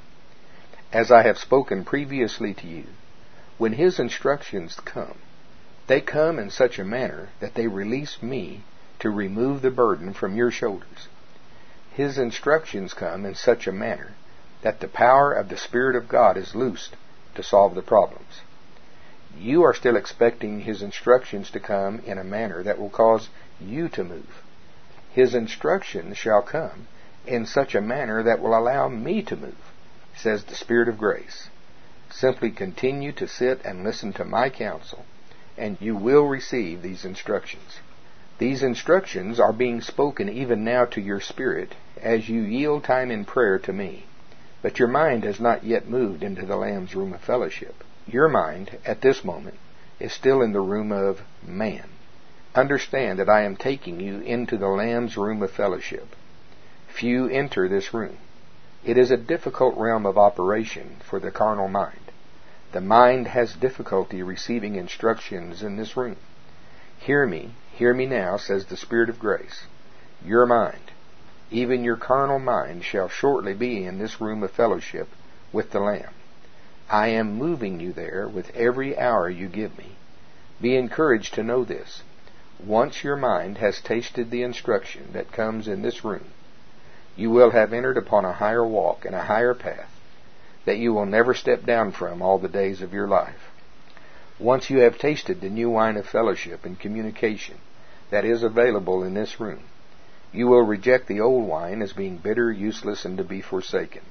As I have spoken previously to you, when His instructions come, they come in such a manner that they release me to remove the burden from your shoulders. His instructions come in such a manner that the power of the Spirit of God is loosed to solve the problems. You are still expecting His instructions to come in a manner that will cause you to move. His instructions shall come in such a manner that will allow me to move, says the Spirit of grace. Simply continue to sit and listen to my counsel, and you will receive these instructions. These instructions are being spoken even now to your spirit as you yield time in prayer to me. But your mind has not yet moved into the Lamb's room of fellowship. Your mind, at this moment, is still in the room of man. Understand that I am taking you into the Lamb's room of fellowship. Few enter this room. It is a difficult realm of operation for the carnal mind. The mind has difficulty receiving instructions in this room. Hear me now, says the Spirit of grace. Your mind, even your carnal mind, shall shortly be in this room of fellowship with the Lamb. I am moving you there with every hour you give me. Be encouraged to know this. Once your mind has tasted the instruction that comes in this room, you will have entered upon a higher walk and a higher path that you will never step down from all the days of your life. Once you have tasted the new wine of fellowship and communication that is available in this room, you will reject the old wine as being bitter, useless, and to be forsaken.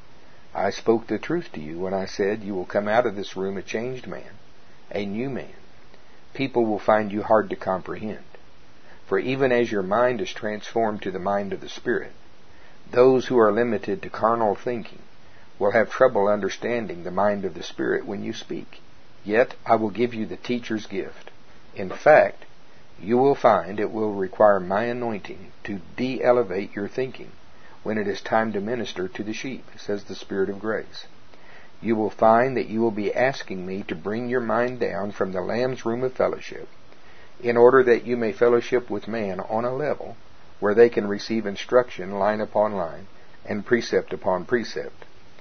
I spoke the truth to you when I said you will come out of this room a changed man, a new man. People will find you hard to comprehend. For even as your mind is transformed to the mind of the Spirit, those who are limited to carnal thinking will have trouble understanding the mind of the Spirit when you speak. Yet I will give you the teacher's gift. In fact, you will find it will require my anointing to de-elevate your thinking when it is time to minister to the sheep, says the Spirit of grace. You will find that you will be asking me to bring your mind down from the Lamb's room of fellowship in order that you may fellowship with man on a level where they can receive instruction line upon line and precept upon precept.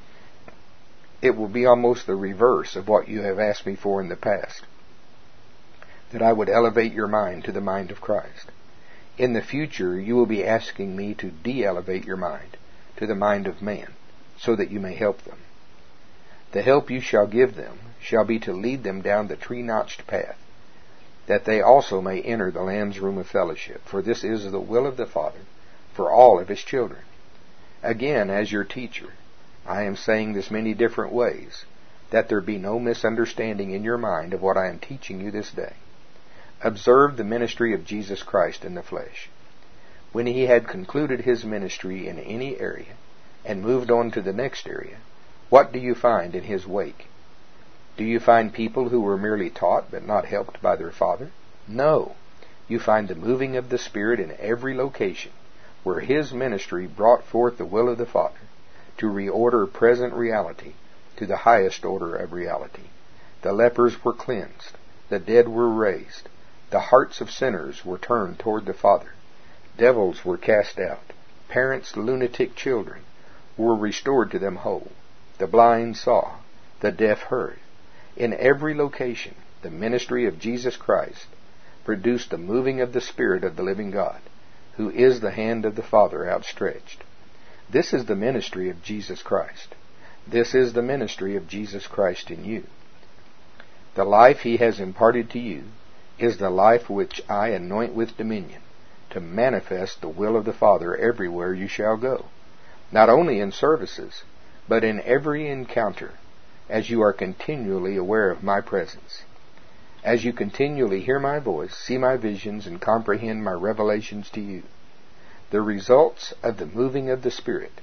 It will be almost the reverse of what you have asked me for in the past, that I would elevate your mind to the mind of Christ. In the future, you will be asking me to de-elevate your mind to the mind of man, so that you may help them. The help you shall give them shall be to lead them down the tree-notched path, that they also may enter the Lamb's room of fellowship, for this is the will of the Father for all of His children. Again, as your teacher, I am saying this many different ways, that there be no misunderstanding in your mind of what I am teaching you this day. Observe the ministry of Jesus Christ in the flesh. When He had concluded His ministry in any area and moved on to the next area, what do you find in His wake? Do you find people who were merely taught but not helped by their Father? No. You find the moving of the Spirit in every location where His ministry brought forth the will of the Father to reorder present reality to the highest order of reality. The lepers were cleansed. The dead were raised. The hearts of sinners were turned toward the Father. Devils were cast out. Parents' lunatic children were restored to them whole. The blind saw. The deaf heard. In every location, the ministry of Jesus Christ produced the moving of the Spirit of the living God, who is the hand of the Father outstretched. This is the ministry of Jesus Christ. This is the ministry of Jesus Christ in you. The life He has imparted to you is the life which I anoint with dominion, to manifest the will of the Father everywhere you shall go, not only in services, but in every encounter, as you are continually aware of my presence. As you continually hear my voice, see my visions, and comprehend my revelations to you. The results of the moving of the Spirit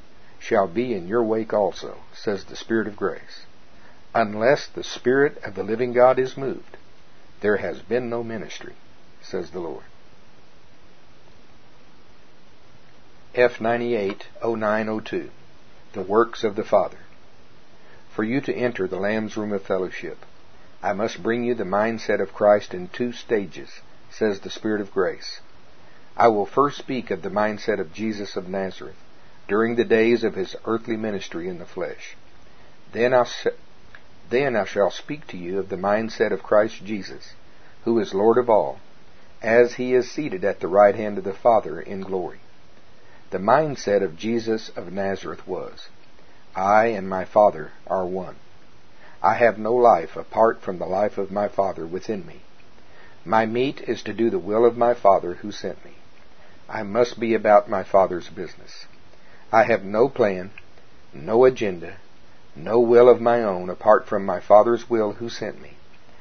shall be in your wake also, says the Spirit of grace. Unless the Spirit of the living God is moved, there has been no ministry, says the Lord. F980902, The Works of the Father. For you to enter the Lamb's room of fellowship, I must bring you the mindset of Christ in 2 stages, says the Spirit of grace. I will first speak of the mindset of Jesus of Nazareth during the days of his earthly ministry in the flesh. Then I shall speak to you of the mindset of Christ Jesus, who is Lord of all, as he is seated at the right hand of the Father in glory. The mindset of Jesus of Nazareth was, I and my Father are one. I have no life apart from the life of my Father within me. My meat is to do the will of my Father who sent me. I must be about my Father's business. I have no plan, no agenda, no will of my own apart from my Father's will who sent me.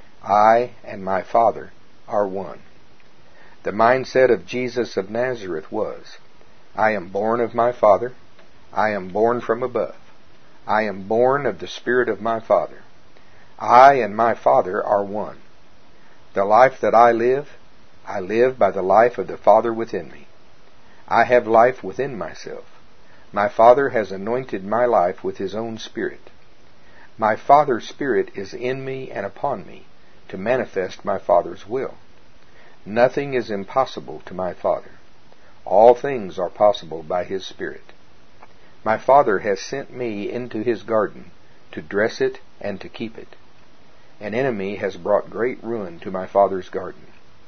I and my Father are one. The mindset of Jesus of Nazareth was, I am born of my Father. I am born from above. I am born of the Spirit of my Father. I and my Father are one. The life that I live by the life of the Father within me. I have life within myself. My Father has anointed my life with his own Spirit. My Father's Spirit is in me and upon me to manifest my Father's will. Nothing is impossible to my Father. All things are possible by his Spirit. My Father has sent me into his garden to dress it and to keep it. An enemy has brought great ruin to my Father's garden.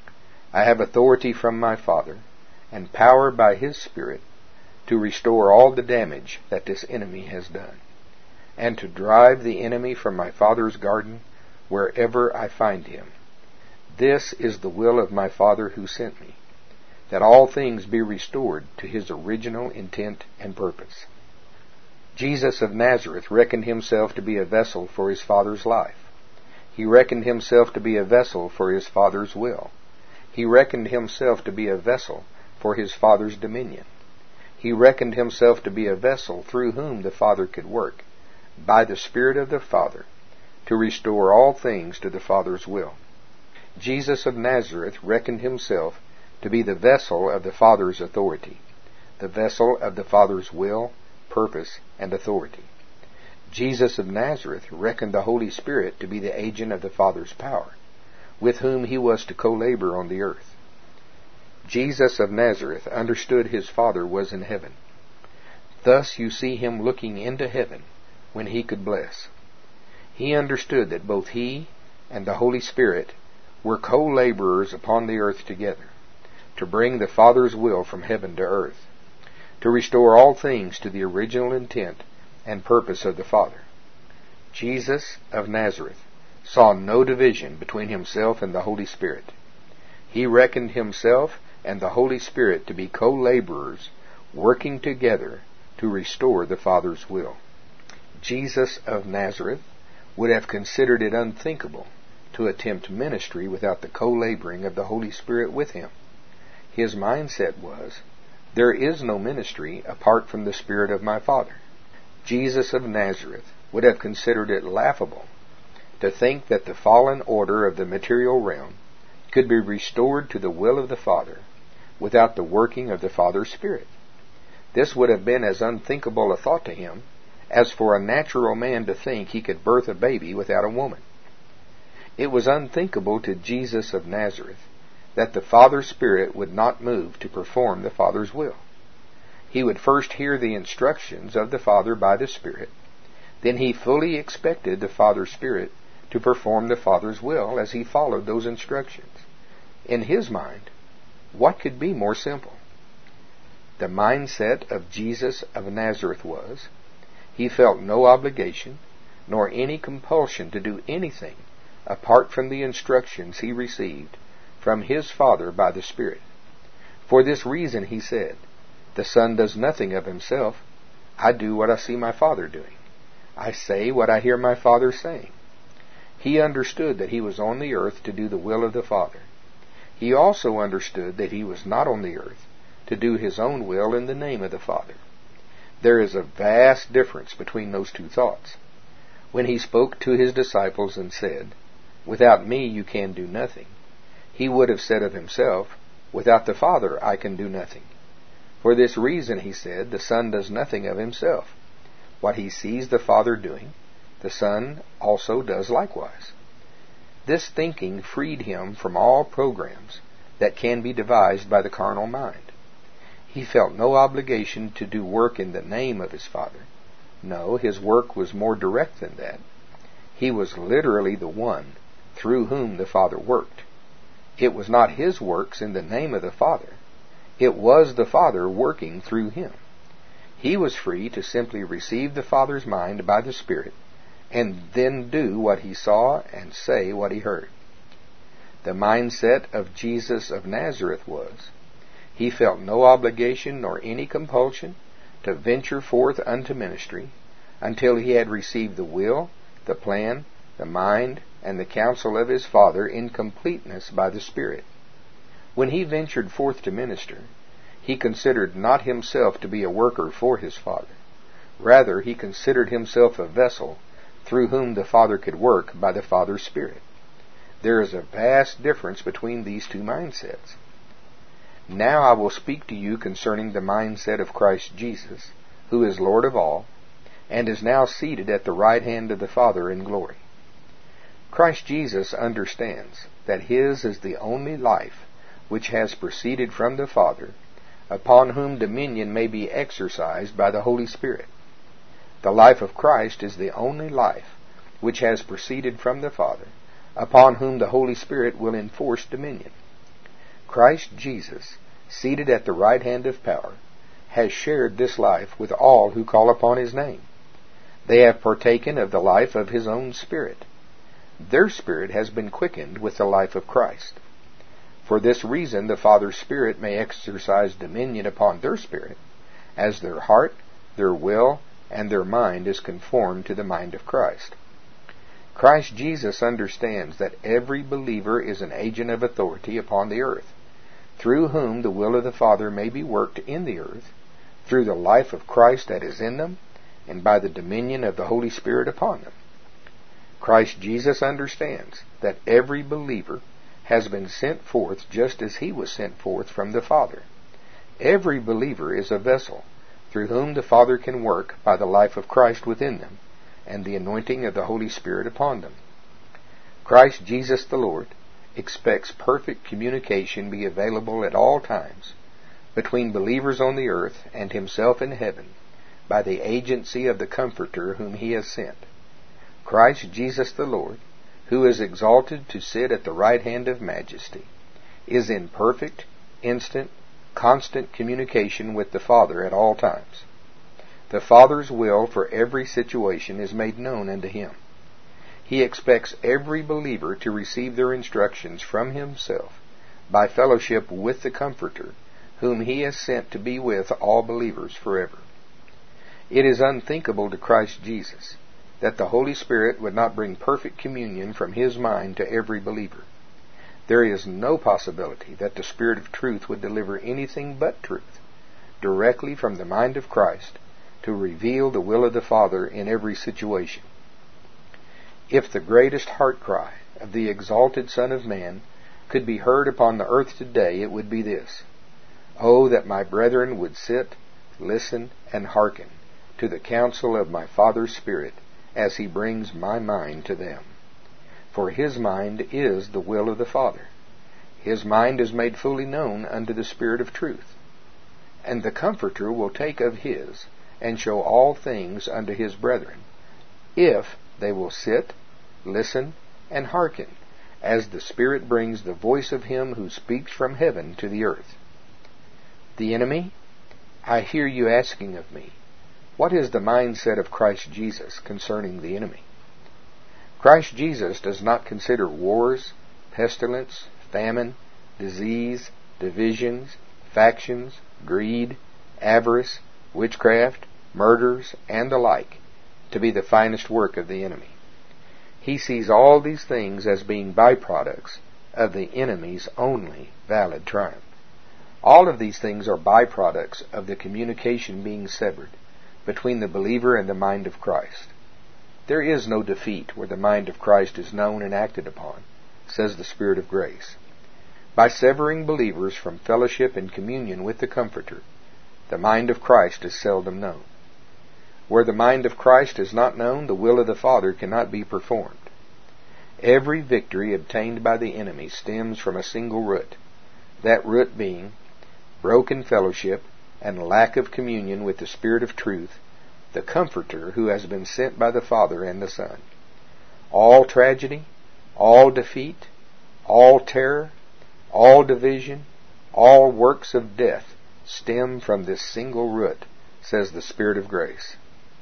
I have authority from my Father and power by his Spirit to restore all the damage that this enemy has done, and to drive the enemy from my Father's garden wherever I find him. This is the will of my Father who sent me, that all things be restored to his original intent and purpose. Jesus of Nazareth reckoned himself to be a vessel for his Father's life. He reckoned himself to be a vessel for his Father's will. He reckoned himself to be a vessel for his Father's dominion. He reckoned himself to be a vessel through whom the Father could work, by the Spirit of the Father, to restore all things to the Father's will. Jesus of Nazareth reckoned himself to be the vessel of the Father's authority, the vessel of the Father's will, purpose, and authority. Jesus of Nazareth reckoned the Holy Spirit to be the agent of the Father's power, with whom he was to co-labor on the earth. Jesus of Nazareth understood his Father was in heaven. Thus you see him looking into heaven when he could bless. He understood that both he and the Holy Spirit were co-laborers upon the earth together, to bring the Father's will from heaven to earth, to restore all things to the original intent and purpose of the Father. Jesus of Nazareth saw no division between himself and the Holy Spirit. He reckoned himself and the Holy Spirit to be co-laborers working together to restore the Father's will. Jesus of Nazareth would have considered it unthinkable to attempt ministry without the co-laboring of the Holy Spirit with him. His mindset was, there is no ministry apart from the Spirit of my Father. Jesus of Nazareth would have considered it laughable to think that the fallen order of the material realm could be restored to the will of the Father without the working of the Father's Spirit. This would have been as unthinkable a thought to him as for a natural man to think he could birth a baby without a woman. It was unthinkable to Jesus of Nazareth that the Father's Spirit would not move to perform the Father's will. He would first hear the instructions of the Father by the Spirit. Then he fully expected the Father's Spirit to perform the Father's will as he followed those instructions. In his mind, what could be more simple? The mindset of Jesus of Nazareth was, he felt no obligation nor any compulsion to do anything apart from the instructions he received from his Father by the Spirit. For this reason he said, the Son does nothing of himself. I do what I see my Father doing. I say what I hear my Father saying. He understood that he was on the earth to do the will of the Father. He also understood that he was not on the earth to do his own will in the name of the Father. There is a vast difference between those two thoughts. When he spoke to his disciples and said, "Without me you can do nothing," he would have said of himself, "Without the Father I can do nothing." For this reason, he said, the Son does nothing of himself. What he sees the Father doing, the Son also does likewise. This thinking freed him from all programs that can be devised by the carnal mind. He felt no obligation to do work in the name of his Father. No, his work was more direct than that. He was literally the one through whom the Father worked. It was not his works in the name of the Father. It was the Father working through him. He was free to simply receive the Father's mind by the Spirit and then do what he saw and say what he heard. The mindset of Jesus of Nazareth was, he felt no obligation nor any compulsion to venture forth unto ministry until he had received the will, the plan, the mind, and the counsel of his Father in completeness by the Spirit. When he ventured forth to minister, he considered not himself to be a worker for his Father. Rather, he considered himself a vessel through whom the Father could work by the Father's Spirit. There is a vast difference between these two mindsets. Now I will speak to you concerning the mindset of Christ Jesus, who is Lord of all, and is now seated at the right hand of the Father in glory. Christ Jesus understands that his is the only life which has proceeded from the Father, upon whom dominion may be exercised by the Holy Spirit. The life of Christ is the only life which has proceeded from the Father, upon whom the Holy Spirit will enforce dominion. Christ Jesus, seated at the right hand of power, has shared this life with all who call upon his name. They have partaken of the life of his own Spirit. Their spirit has been quickened with the life of Christ. For this reason the Father's Spirit may exercise dominion upon their spirit, as their heart, their will, and their mind is conformed to the mind of Christ. Christ Jesus understands that every believer is an agent of authority upon the earth, through whom the will of the Father may be worked in the earth, through the life of Christ that is in them, and by the dominion of the Holy Spirit upon them. Christ Jesus understands that every believer has been sent forth just as he was sent forth from the Father. Every believer is a vessel through whom the Father can work by the life of Christ within them and the anointing of the Holy Spirit upon them. Christ Jesus the Lord expects perfect communication be available at all times between believers on the earth and himself in heaven by the agency of the Comforter whom he has sent. Christ Jesus the Lord, who is exalted to sit at the right hand of majesty, is in perfect, instant, constant communication with the Father at all times. The Father's will for every situation is made known unto him. He expects every believer to receive their instructions from himself by fellowship with the Comforter, whom he has sent to be with all believers forever. It is unthinkable to Christ Jesus that the Holy Spirit would not bring perfect communion from his mind to every believer. There is no possibility that the Spirit of truth would deliver anything but truth directly from the mind of Christ to reveal the will of the Father in every situation. If the greatest heart cry of the exalted Son of Man could be heard upon the earth today, it would be this: "Oh, that my brethren would sit, listen, and hearken to the counsel of my Father's Spirit, as he brings my mind to them. For his mind is the will of the Father. His mind is made fully known unto the Spirit of truth. And the Comforter will take of his, and show all things unto his brethren, if they will sit, listen, and hearken, as the Spirit brings the voice of him who speaks from heaven to the earth." The enemy? I hear you asking of me, what is the mindset of Christ Jesus concerning the enemy? Christ Jesus does not consider wars, pestilence, famine, disease, divisions, factions, greed, avarice, witchcraft, murders, and the like to be the finest work of the enemy. He sees all these things as being byproducts of the enemy's only valid triumph. All of these things are byproducts of the communication being severed, between the believer and the mind of Christ. There is no defeat where the mind of Christ is known and acted upon, says the Spirit of grace. By severing believers from fellowship and communion with the Comforter, the mind of Christ is seldom known. Where the mind of Christ is not known, the will of the Father cannot be performed. Every victory obtained by the enemy stems from a single root, that root being broken fellowship and lack of communion with the Spirit of truth, the Comforter who has been sent by the Father and the Son. All tragedy, all defeat, all terror, all division, all works of death stem from this single root, says the Spirit of grace.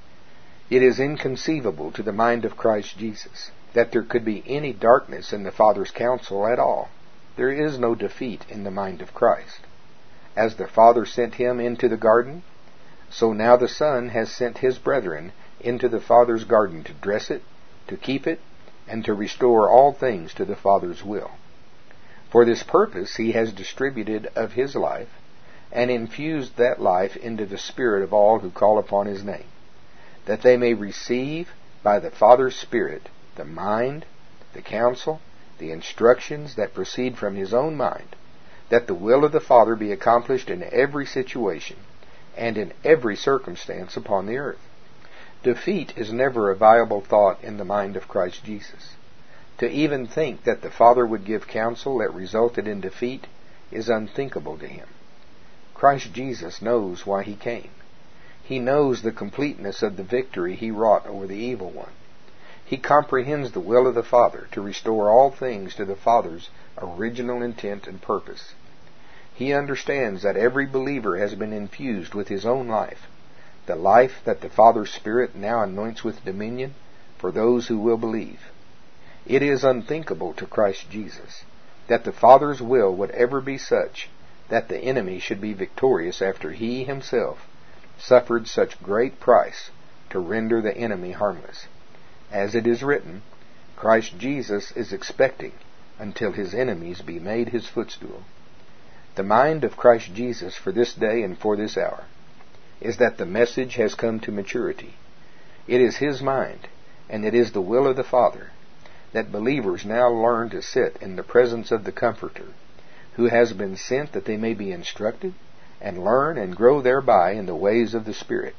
It is inconceivable to the mind of Christ Jesus that there could be any darkness in the Father's counsel at all. There is no defeat in the mind of Christ. As the Father sent him into the garden, so now the Son has sent his brethren into the Father's garden to dress it, to keep it, and to restore all things to the Father's will. For this purpose he has distributed of his life, and infused that life into the spirit of all who call upon his name, that they may receive by the Father's Spirit the mind, the counsel, the instructions that proceed from his own mind, that the will of the Father be accomplished in every situation and in every circumstance upon the earth. Defeat is never a viable thought in the mind of Christ Jesus. To even think that the Father would give counsel that resulted in defeat is unthinkable to him. Christ Jesus knows why he came. He knows the completeness of the victory he wrought over the evil one. He comprehends the will of the Father to restore all things to the Father's original intent and purpose. He understands that every believer has been infused with his own life, the life that the Father's Spirit now anoints with dominion for those who will believe. It is unthinkable to Christ Jesus that the Father's will would ever be such that the enemy should be victorious after he himself suffered such great price to render the enemy harmless. As it is written, Christ Jesus is expecting until his enemies be made his footstool. The mind of Christ Jesus for this day and for this hour is that the message has come to maturity. It is his mind, and it is the will of the Father, that believers now learn to sit in the presence of the Comforter, who has been sent that they may be instructed and learn and grow thereby in the ways of the Spirit.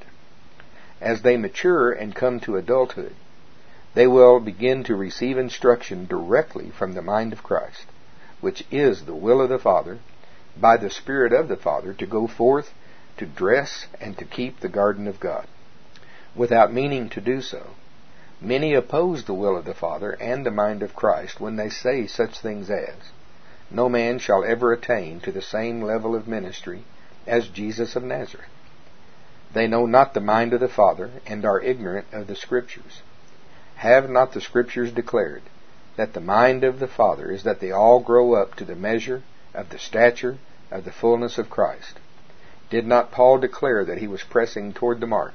As they mature and come to adulthood, they will begin to receive instruction directly from the mind of Christ, which is the will of the Father, by the Spirit of the Father, to go forth, to dress, and to keep the garden of God. Without meaning to do so, many oppose the will of the Father and the mind of Christ when they say such things as, "No man shall ever attain to the same level of ministry as Jesus of Nazareth." They know not the mind of the Father and are ignorant of the Scriptures. Have not the Scriptures declared that the mind of the Father is that they all grow up to the measure of the stature of the fullness of Christ? Did not Paul declare that he was pressing toward the mark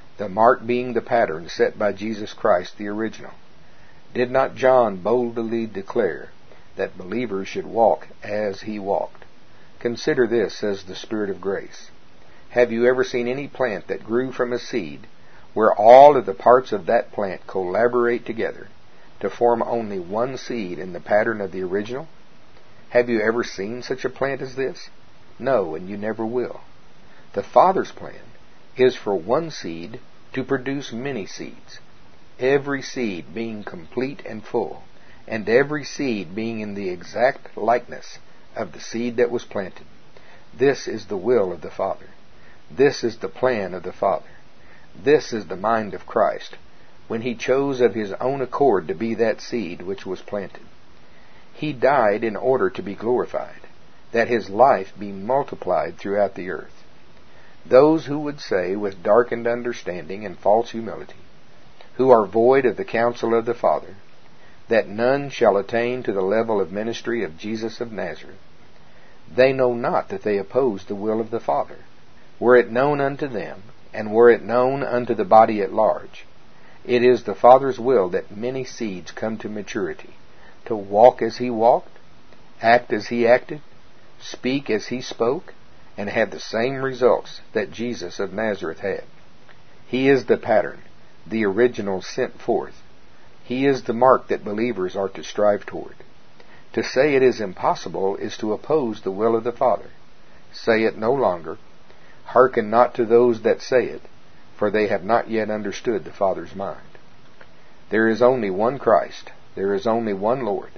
being the pattern set by Jesus Christ, the original? Did not John boldly declare that believers should walk as he walked? Consider this, says the Spirit of grace. Have you ever seen any plant that grew from a seed where all of the parts of that plant collaborate together to form only one seed in the pattern of the original? Have you ever seen such a plant as this? No, and you never will. The Father's plan is for one seed to produce many seeds, every seed being complete and full, and every seed being in the exact likeness of the seed that was planted. This is the will of the Father. This is the plan of the Father. This is the mind of Christ, when he chose of his own accord to be that seed which was planted. He died in order to be glorified, that his life be multiplied throughout the earth. Those who would say with darkened understanding and false humility, who are void of the counsel of the Father, that none shall attain to the level of ministry of Jesus of Nazareth, they know not that they oppose the will of the Father. Were it known unto them, and were it known unto the body at large, it is the Father's will that many seeds come to maturity, to walk as he walked, act as he acted, speak as he spoke, and have the same results that Jesus of Nazareth had. He is the pattern, the original sent forth. He is the mark that believers are to strive toward. To say it is impossible is to oppose the will of the Father. Say it no longer. Hearken not to those that say it, for they have not yet understood the Father's mind. There is only one Christ. There is only one Lord.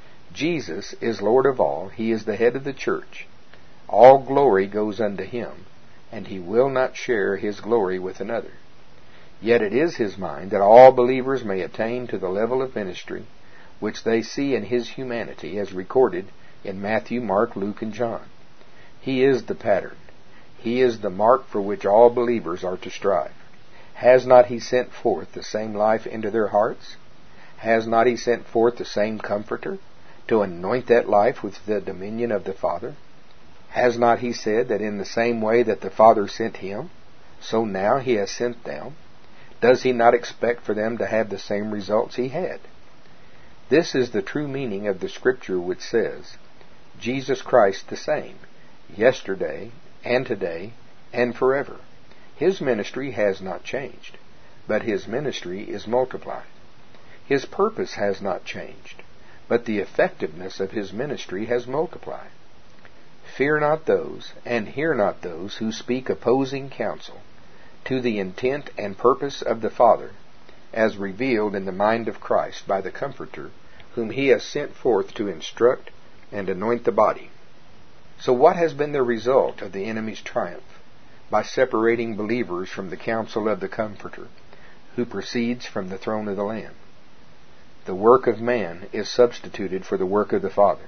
Jesus is Lord of all. He is the head of the church. All glory goes unto him, and he will not share his glory with another. Yet it is his mind that all believers may attain to the level of ministry which they see in his humanity as recorded in Matthew, Mark, Luke, and John. He is the pattern. He is the mark for which all believers are to strive. Has not he sent forth the same life into their hearts? Has not he sent forth the same Comforter to anoint that life with the dominion of the Father? Has not he said that in the same way that the Father sent him, so now he has sent them? Does he not expect for them to have the same results he had? This is the true meaning of the Scripture which says, Jesus Christ the same, yesterday and today and forever. His ministry has not changed, but his ministry is multiplied. His purpose has not changed, but the effectiveness of his ministry has multiplied. Fear not those, and hear not those who speak opposing counsel to the intent and purpose of the Father, as revealed in the mind of Christ by the Comforter, whom he has sent forth to instruct and anoint the body. So what has been the result of the enemy's triumph by separating believers from the counsel of the Comforter, who proceeds from the throne of the Lamb? The work of man is substituted for the work of the Father.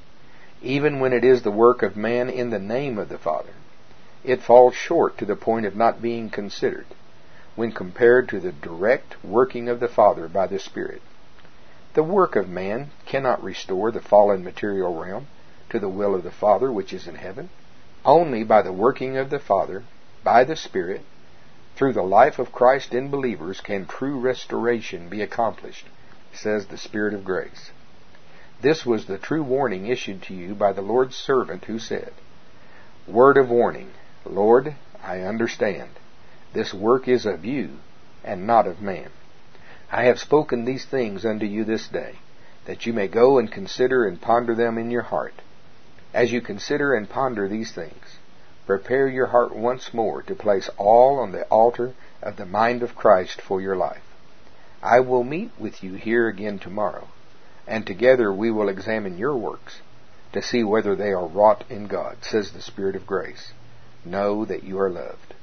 Even when it is the work of man in the name of the Father, it falls short to the point of not being considered when compared to the direct working of the Father by the Spirit. The work of man cannot restore the fallen material realm to the will of the Father which is in heaven. Only by the working of the Father, by the Spirit, through the life of Christ in believers, can true restoration be accomplished, says the Spirit of grace. This was the true warning issued to you by the Lord's servant who said, Word of warning, Lord, I understand. This work is of you, and not of man. I have spoken these things unto you this day, that you may go and consider and ponder them in your heart. As you consider and ponder these things, prepare your heart once more to place all on the altar of the mind of Christ for your life. I will meet with you here again tomorrow, and together we will examine your works to see whether they are wrought in God, says the Spirit of grace. Know that you are loved.